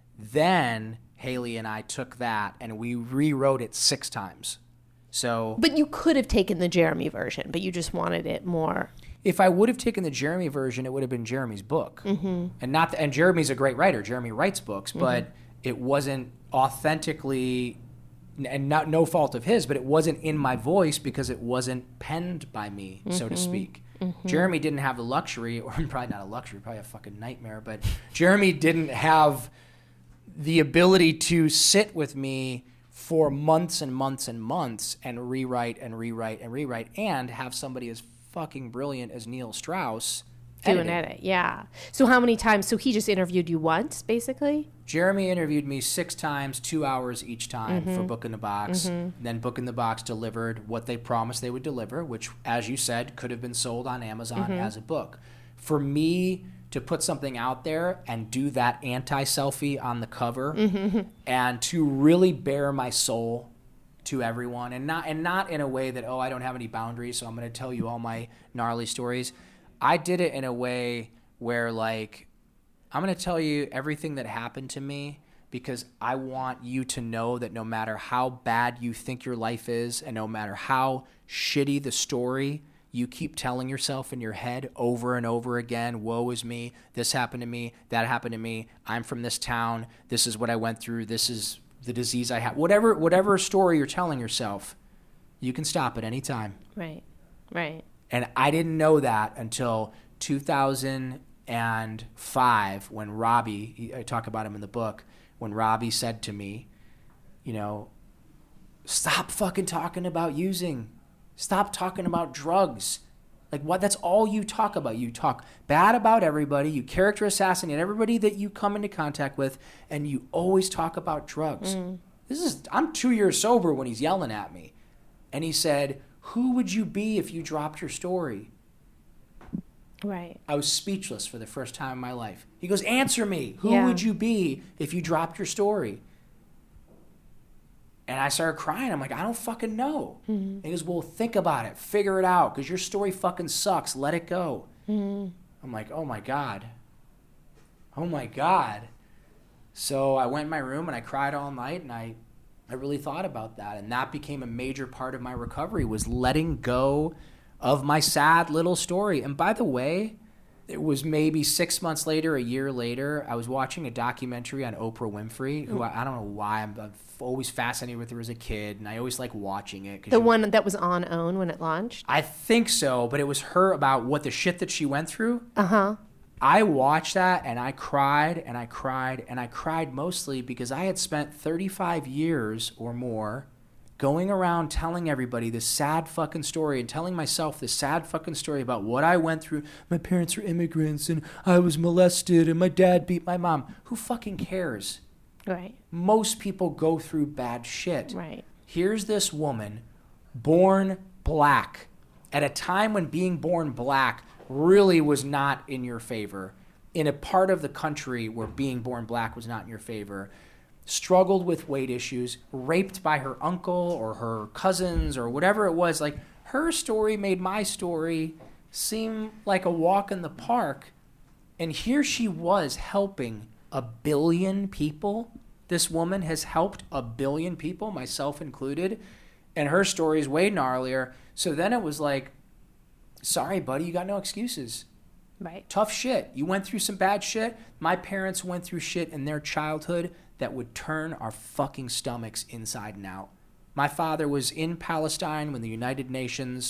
[SPEAKER 7] Then Haley and I took that, and we rewrote it six times. So
[SPEAKER 2] But you could have taken the Jeremy version, but you just wanted it more.
[SPEAKER 7] if I would have taken the Jeremy version, it would have been Jeremy's book, mm-hmm. and not. The, and Jeremy's a great writer. Jeremy writes books, but mm-hmm. it wasn't authentically, and not no fault of his, but it wasn't in my voice because it wasn't penned by me, mm-hmm. so to speak. Mm-hmm. Jeremy didn't have the luxury, or probably not a luxury, probably a fucking nightmare, but Jeremy didn't have the ability to sit with me for months and months and months and rewrite and rewrite and rewrite and have somebody as fucking brilliant as Neil Strauss
[SPEAKER 2] Do an
[SPEAKER 7] editing.
[SPEAKER 2] edit, yeah. So how many times? So he just interviewed you once, basically?
[SPEAKER 7] Jeremy interviewed me six times, two hours each time
[SPEAKER 2] Mm-hmm.
[SPEAKER 7] for Book in the Box.
[SPEAKER 2] Mm-hmm.
[SPEAKER 7] Then Book in the Box delivered what they promised they would deliver, which, as you said, could have been sold on Amazon
[SPEAKER 2] Mm-hmm.
[SPEAKER 7] as a book. For me to put something out there and do that anti-selfie on the cover
[SPEAKER 2] Mm-hmm.
[SPEAKER 7] and to really bare my soul to everyone, and not and not in a way that, oh, I don't have any boundaries, so I'm going to tell you all my gnarly stories. I did it in a way where, like, I'm going to tell you everything that happened to me because I want you to know that no matter how bad you think your life is and no matter how shitty the story you keep telling yourself in your head over and over again, woe is me, this happened to me, that happened to me, I'm from this town, this is what I went through, this is the disease I have. Whatever, whatever story you're telling yourself, you can stop at any time.
[SPEAKER 2] Right, right.
[SPEAKER 7] And I didn't know that until two thousand five when Robbie, I talk about him in the book, when Robbie said to me, you know, stop fucking talking about using. Stop talking about drugs. Like, what? That's all you talk about. You talk bad about everybody. You character assassinate everybody that you come into contact with, and you always talk about drugs. Mm. This is, I'm two years sober when he's yelling at me. And he said, who would you be if you dropped your story?
[SPEAKER 2] Right.
[SPEAKER 7] I was speechless for the first time in my life. He goes, answer me. Who
[SPEAKER 2] Yeah.
[SPEAKER 7] would you be if you dropped your story? And I started crying. I'm like, I don't fucking know. Mm-hmm. And he goes, well, think about it. Figure it out, because your story fucking sucks. Let it go. Mm-hmm. I'm like, oh, my God. Oh, my God. So I went in my room, and I cried all night, and I, I really thought about that. And that became a major part of my recovery, was letting go of my sad little story. And by the way, it was maybe six months later, a year later, I was watching a documentary on Oprah Winfrey, who I, I don't know why, I'm, I'm always fascinated with her as a kid, and I always like watching it.
[SPEAKER 2] The one that was on OWN when it launched?
[SPEAKER 7] I think so, but it was her about what the shit that she went through.
[SPEAKER 2] Uh-huh.
[SPEAKER 7] I watched that, and I cried, and I cried, and I cried mostly because I had spent thirty-five years or more going around telling everybody this sad fucking story and telling myself this sad fucking story about what I went through. My parents were immigrants and I was molested and my dad beat my mom. Who fucking cares?
[SPEAKER 2] Right.
[SPEAKER 7] Most people go through bad shit.
[SPEAKER 2] Right.
[SPEAKER 7] Here's this woman born black at a time when being born black really was not in your favor, in a part of the country where being born black was not in your favor. Struggled with weight issues, raped by her uncle or her cousins or whatever it was. Like, her story made my story seem like a walk in the park. And here she was helping a billion people. This woman has helped a billion people, myself included. And her story is way gnarlier. So then it was like, sorry, buddy, you got no excuses.
[SPEAKER 2] Right.
[SPEAKER 7] Tough shit. You went through some bad shit. My parents went through shit in their childhood that would turn our fucking stomachs inside and out. My father was in Palestine when the United Nations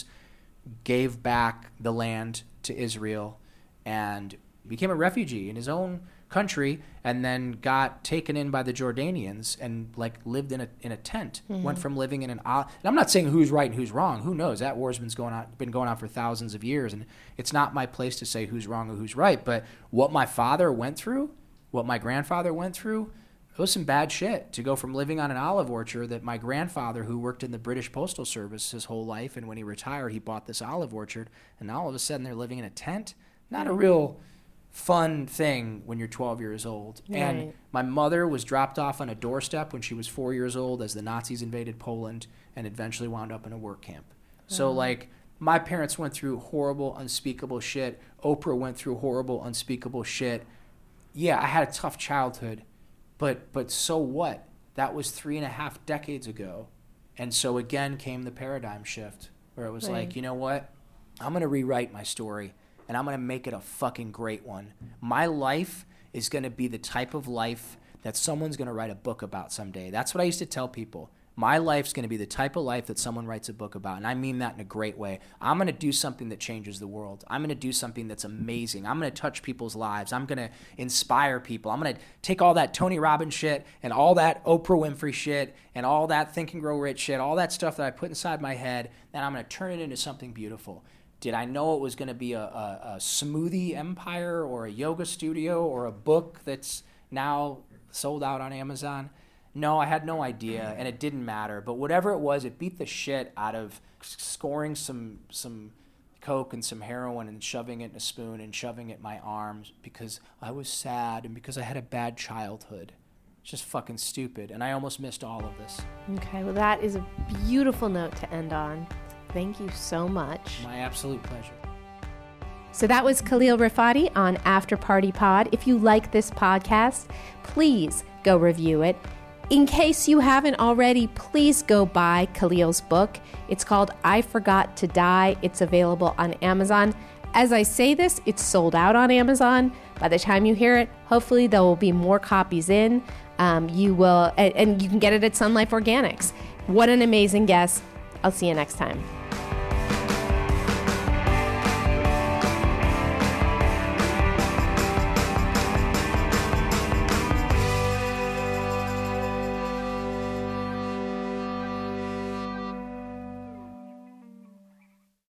[SPEAKER 7] gave back the land to Israel and became a refugee in his own country, and then got taken in by the Jordanians and like lived in a in a tent. Mm-hmm. Went from living in an and I'm not saying who's right and who's wrong. Who knows? That war's been going on been going on for thousands of years, and it's not my place to say who's wrong or who's right. But what my father went through, what my grandfather went through, it was some bad shit. To go from living on an olive orchard that my grandfather, who worked in the British Postal Service his whole life, and when he retired, he bought this olive orchard, and now all of a sudden they're living in a tent. Not a real fun thing when you're twelve years old. Right. And my mother was dropped off on a doorstep when she was four years old as the Nazis invaded Poland and eventually wound up in a work camp. Mm-hmm. So, like, my parents went through horrible, unspeakable shit. Oprah went through horrible, unspeakable shit. Yeah, I had a tough childhood. But but so what? That was three and a half decades ago. And so again came the paradigm shift where it was right. like, you know what? I'm going to rewrite my story, and I'm going to make it a fucking great one. My life is going to be the type of life that someone's going to write a book about someday. That's what I used to tell people. My life's going to be the type of life that someone writes a book about, and I mean that in a great way. I'm going to do something that changes the world. I'm going to do something that's amazing. I'm going to touch people's lives. I'm going to inspire people. I'm going to take all that Tony Robbins shit and all that Oprah Winfrey shit and all that Think and Grow Rich shit, all that stuff that I put inside my head, and I'm going to turn it into something beautiful. Did I know it was going to be a, a, a smoothie empire or a yoga studio or a book that's now sold out on Amazon? No, I had no idea, and it didn't matter. But whatever it was, it beat the shit out of scoring some some coke and some heroin and shoving it in a spoon and shoving it in my arms because I was sad and because I had a bad childhood. It's just fucking stupid, and I almost missed all of this.
[SPEAKER 2] Okay, well, that is a beautiful note to end on. Thank you so much.
[SPEAKER 7] My absolute pleasure.
[SPEAKER 2] So that was Khalil Rifati on After Party Pod. If you like this podcast, please go review it. In case you haven't already, please go buy Khalil's book. It's called I Forgot to Die. It's available on Amazon. As I say this, it's sold out on Amazon. By the time you hear it, hopefully there will be more copies in. Um, you will, and, and you can get it at Sun Life Organics. What an amazing guest. I'll see you next time.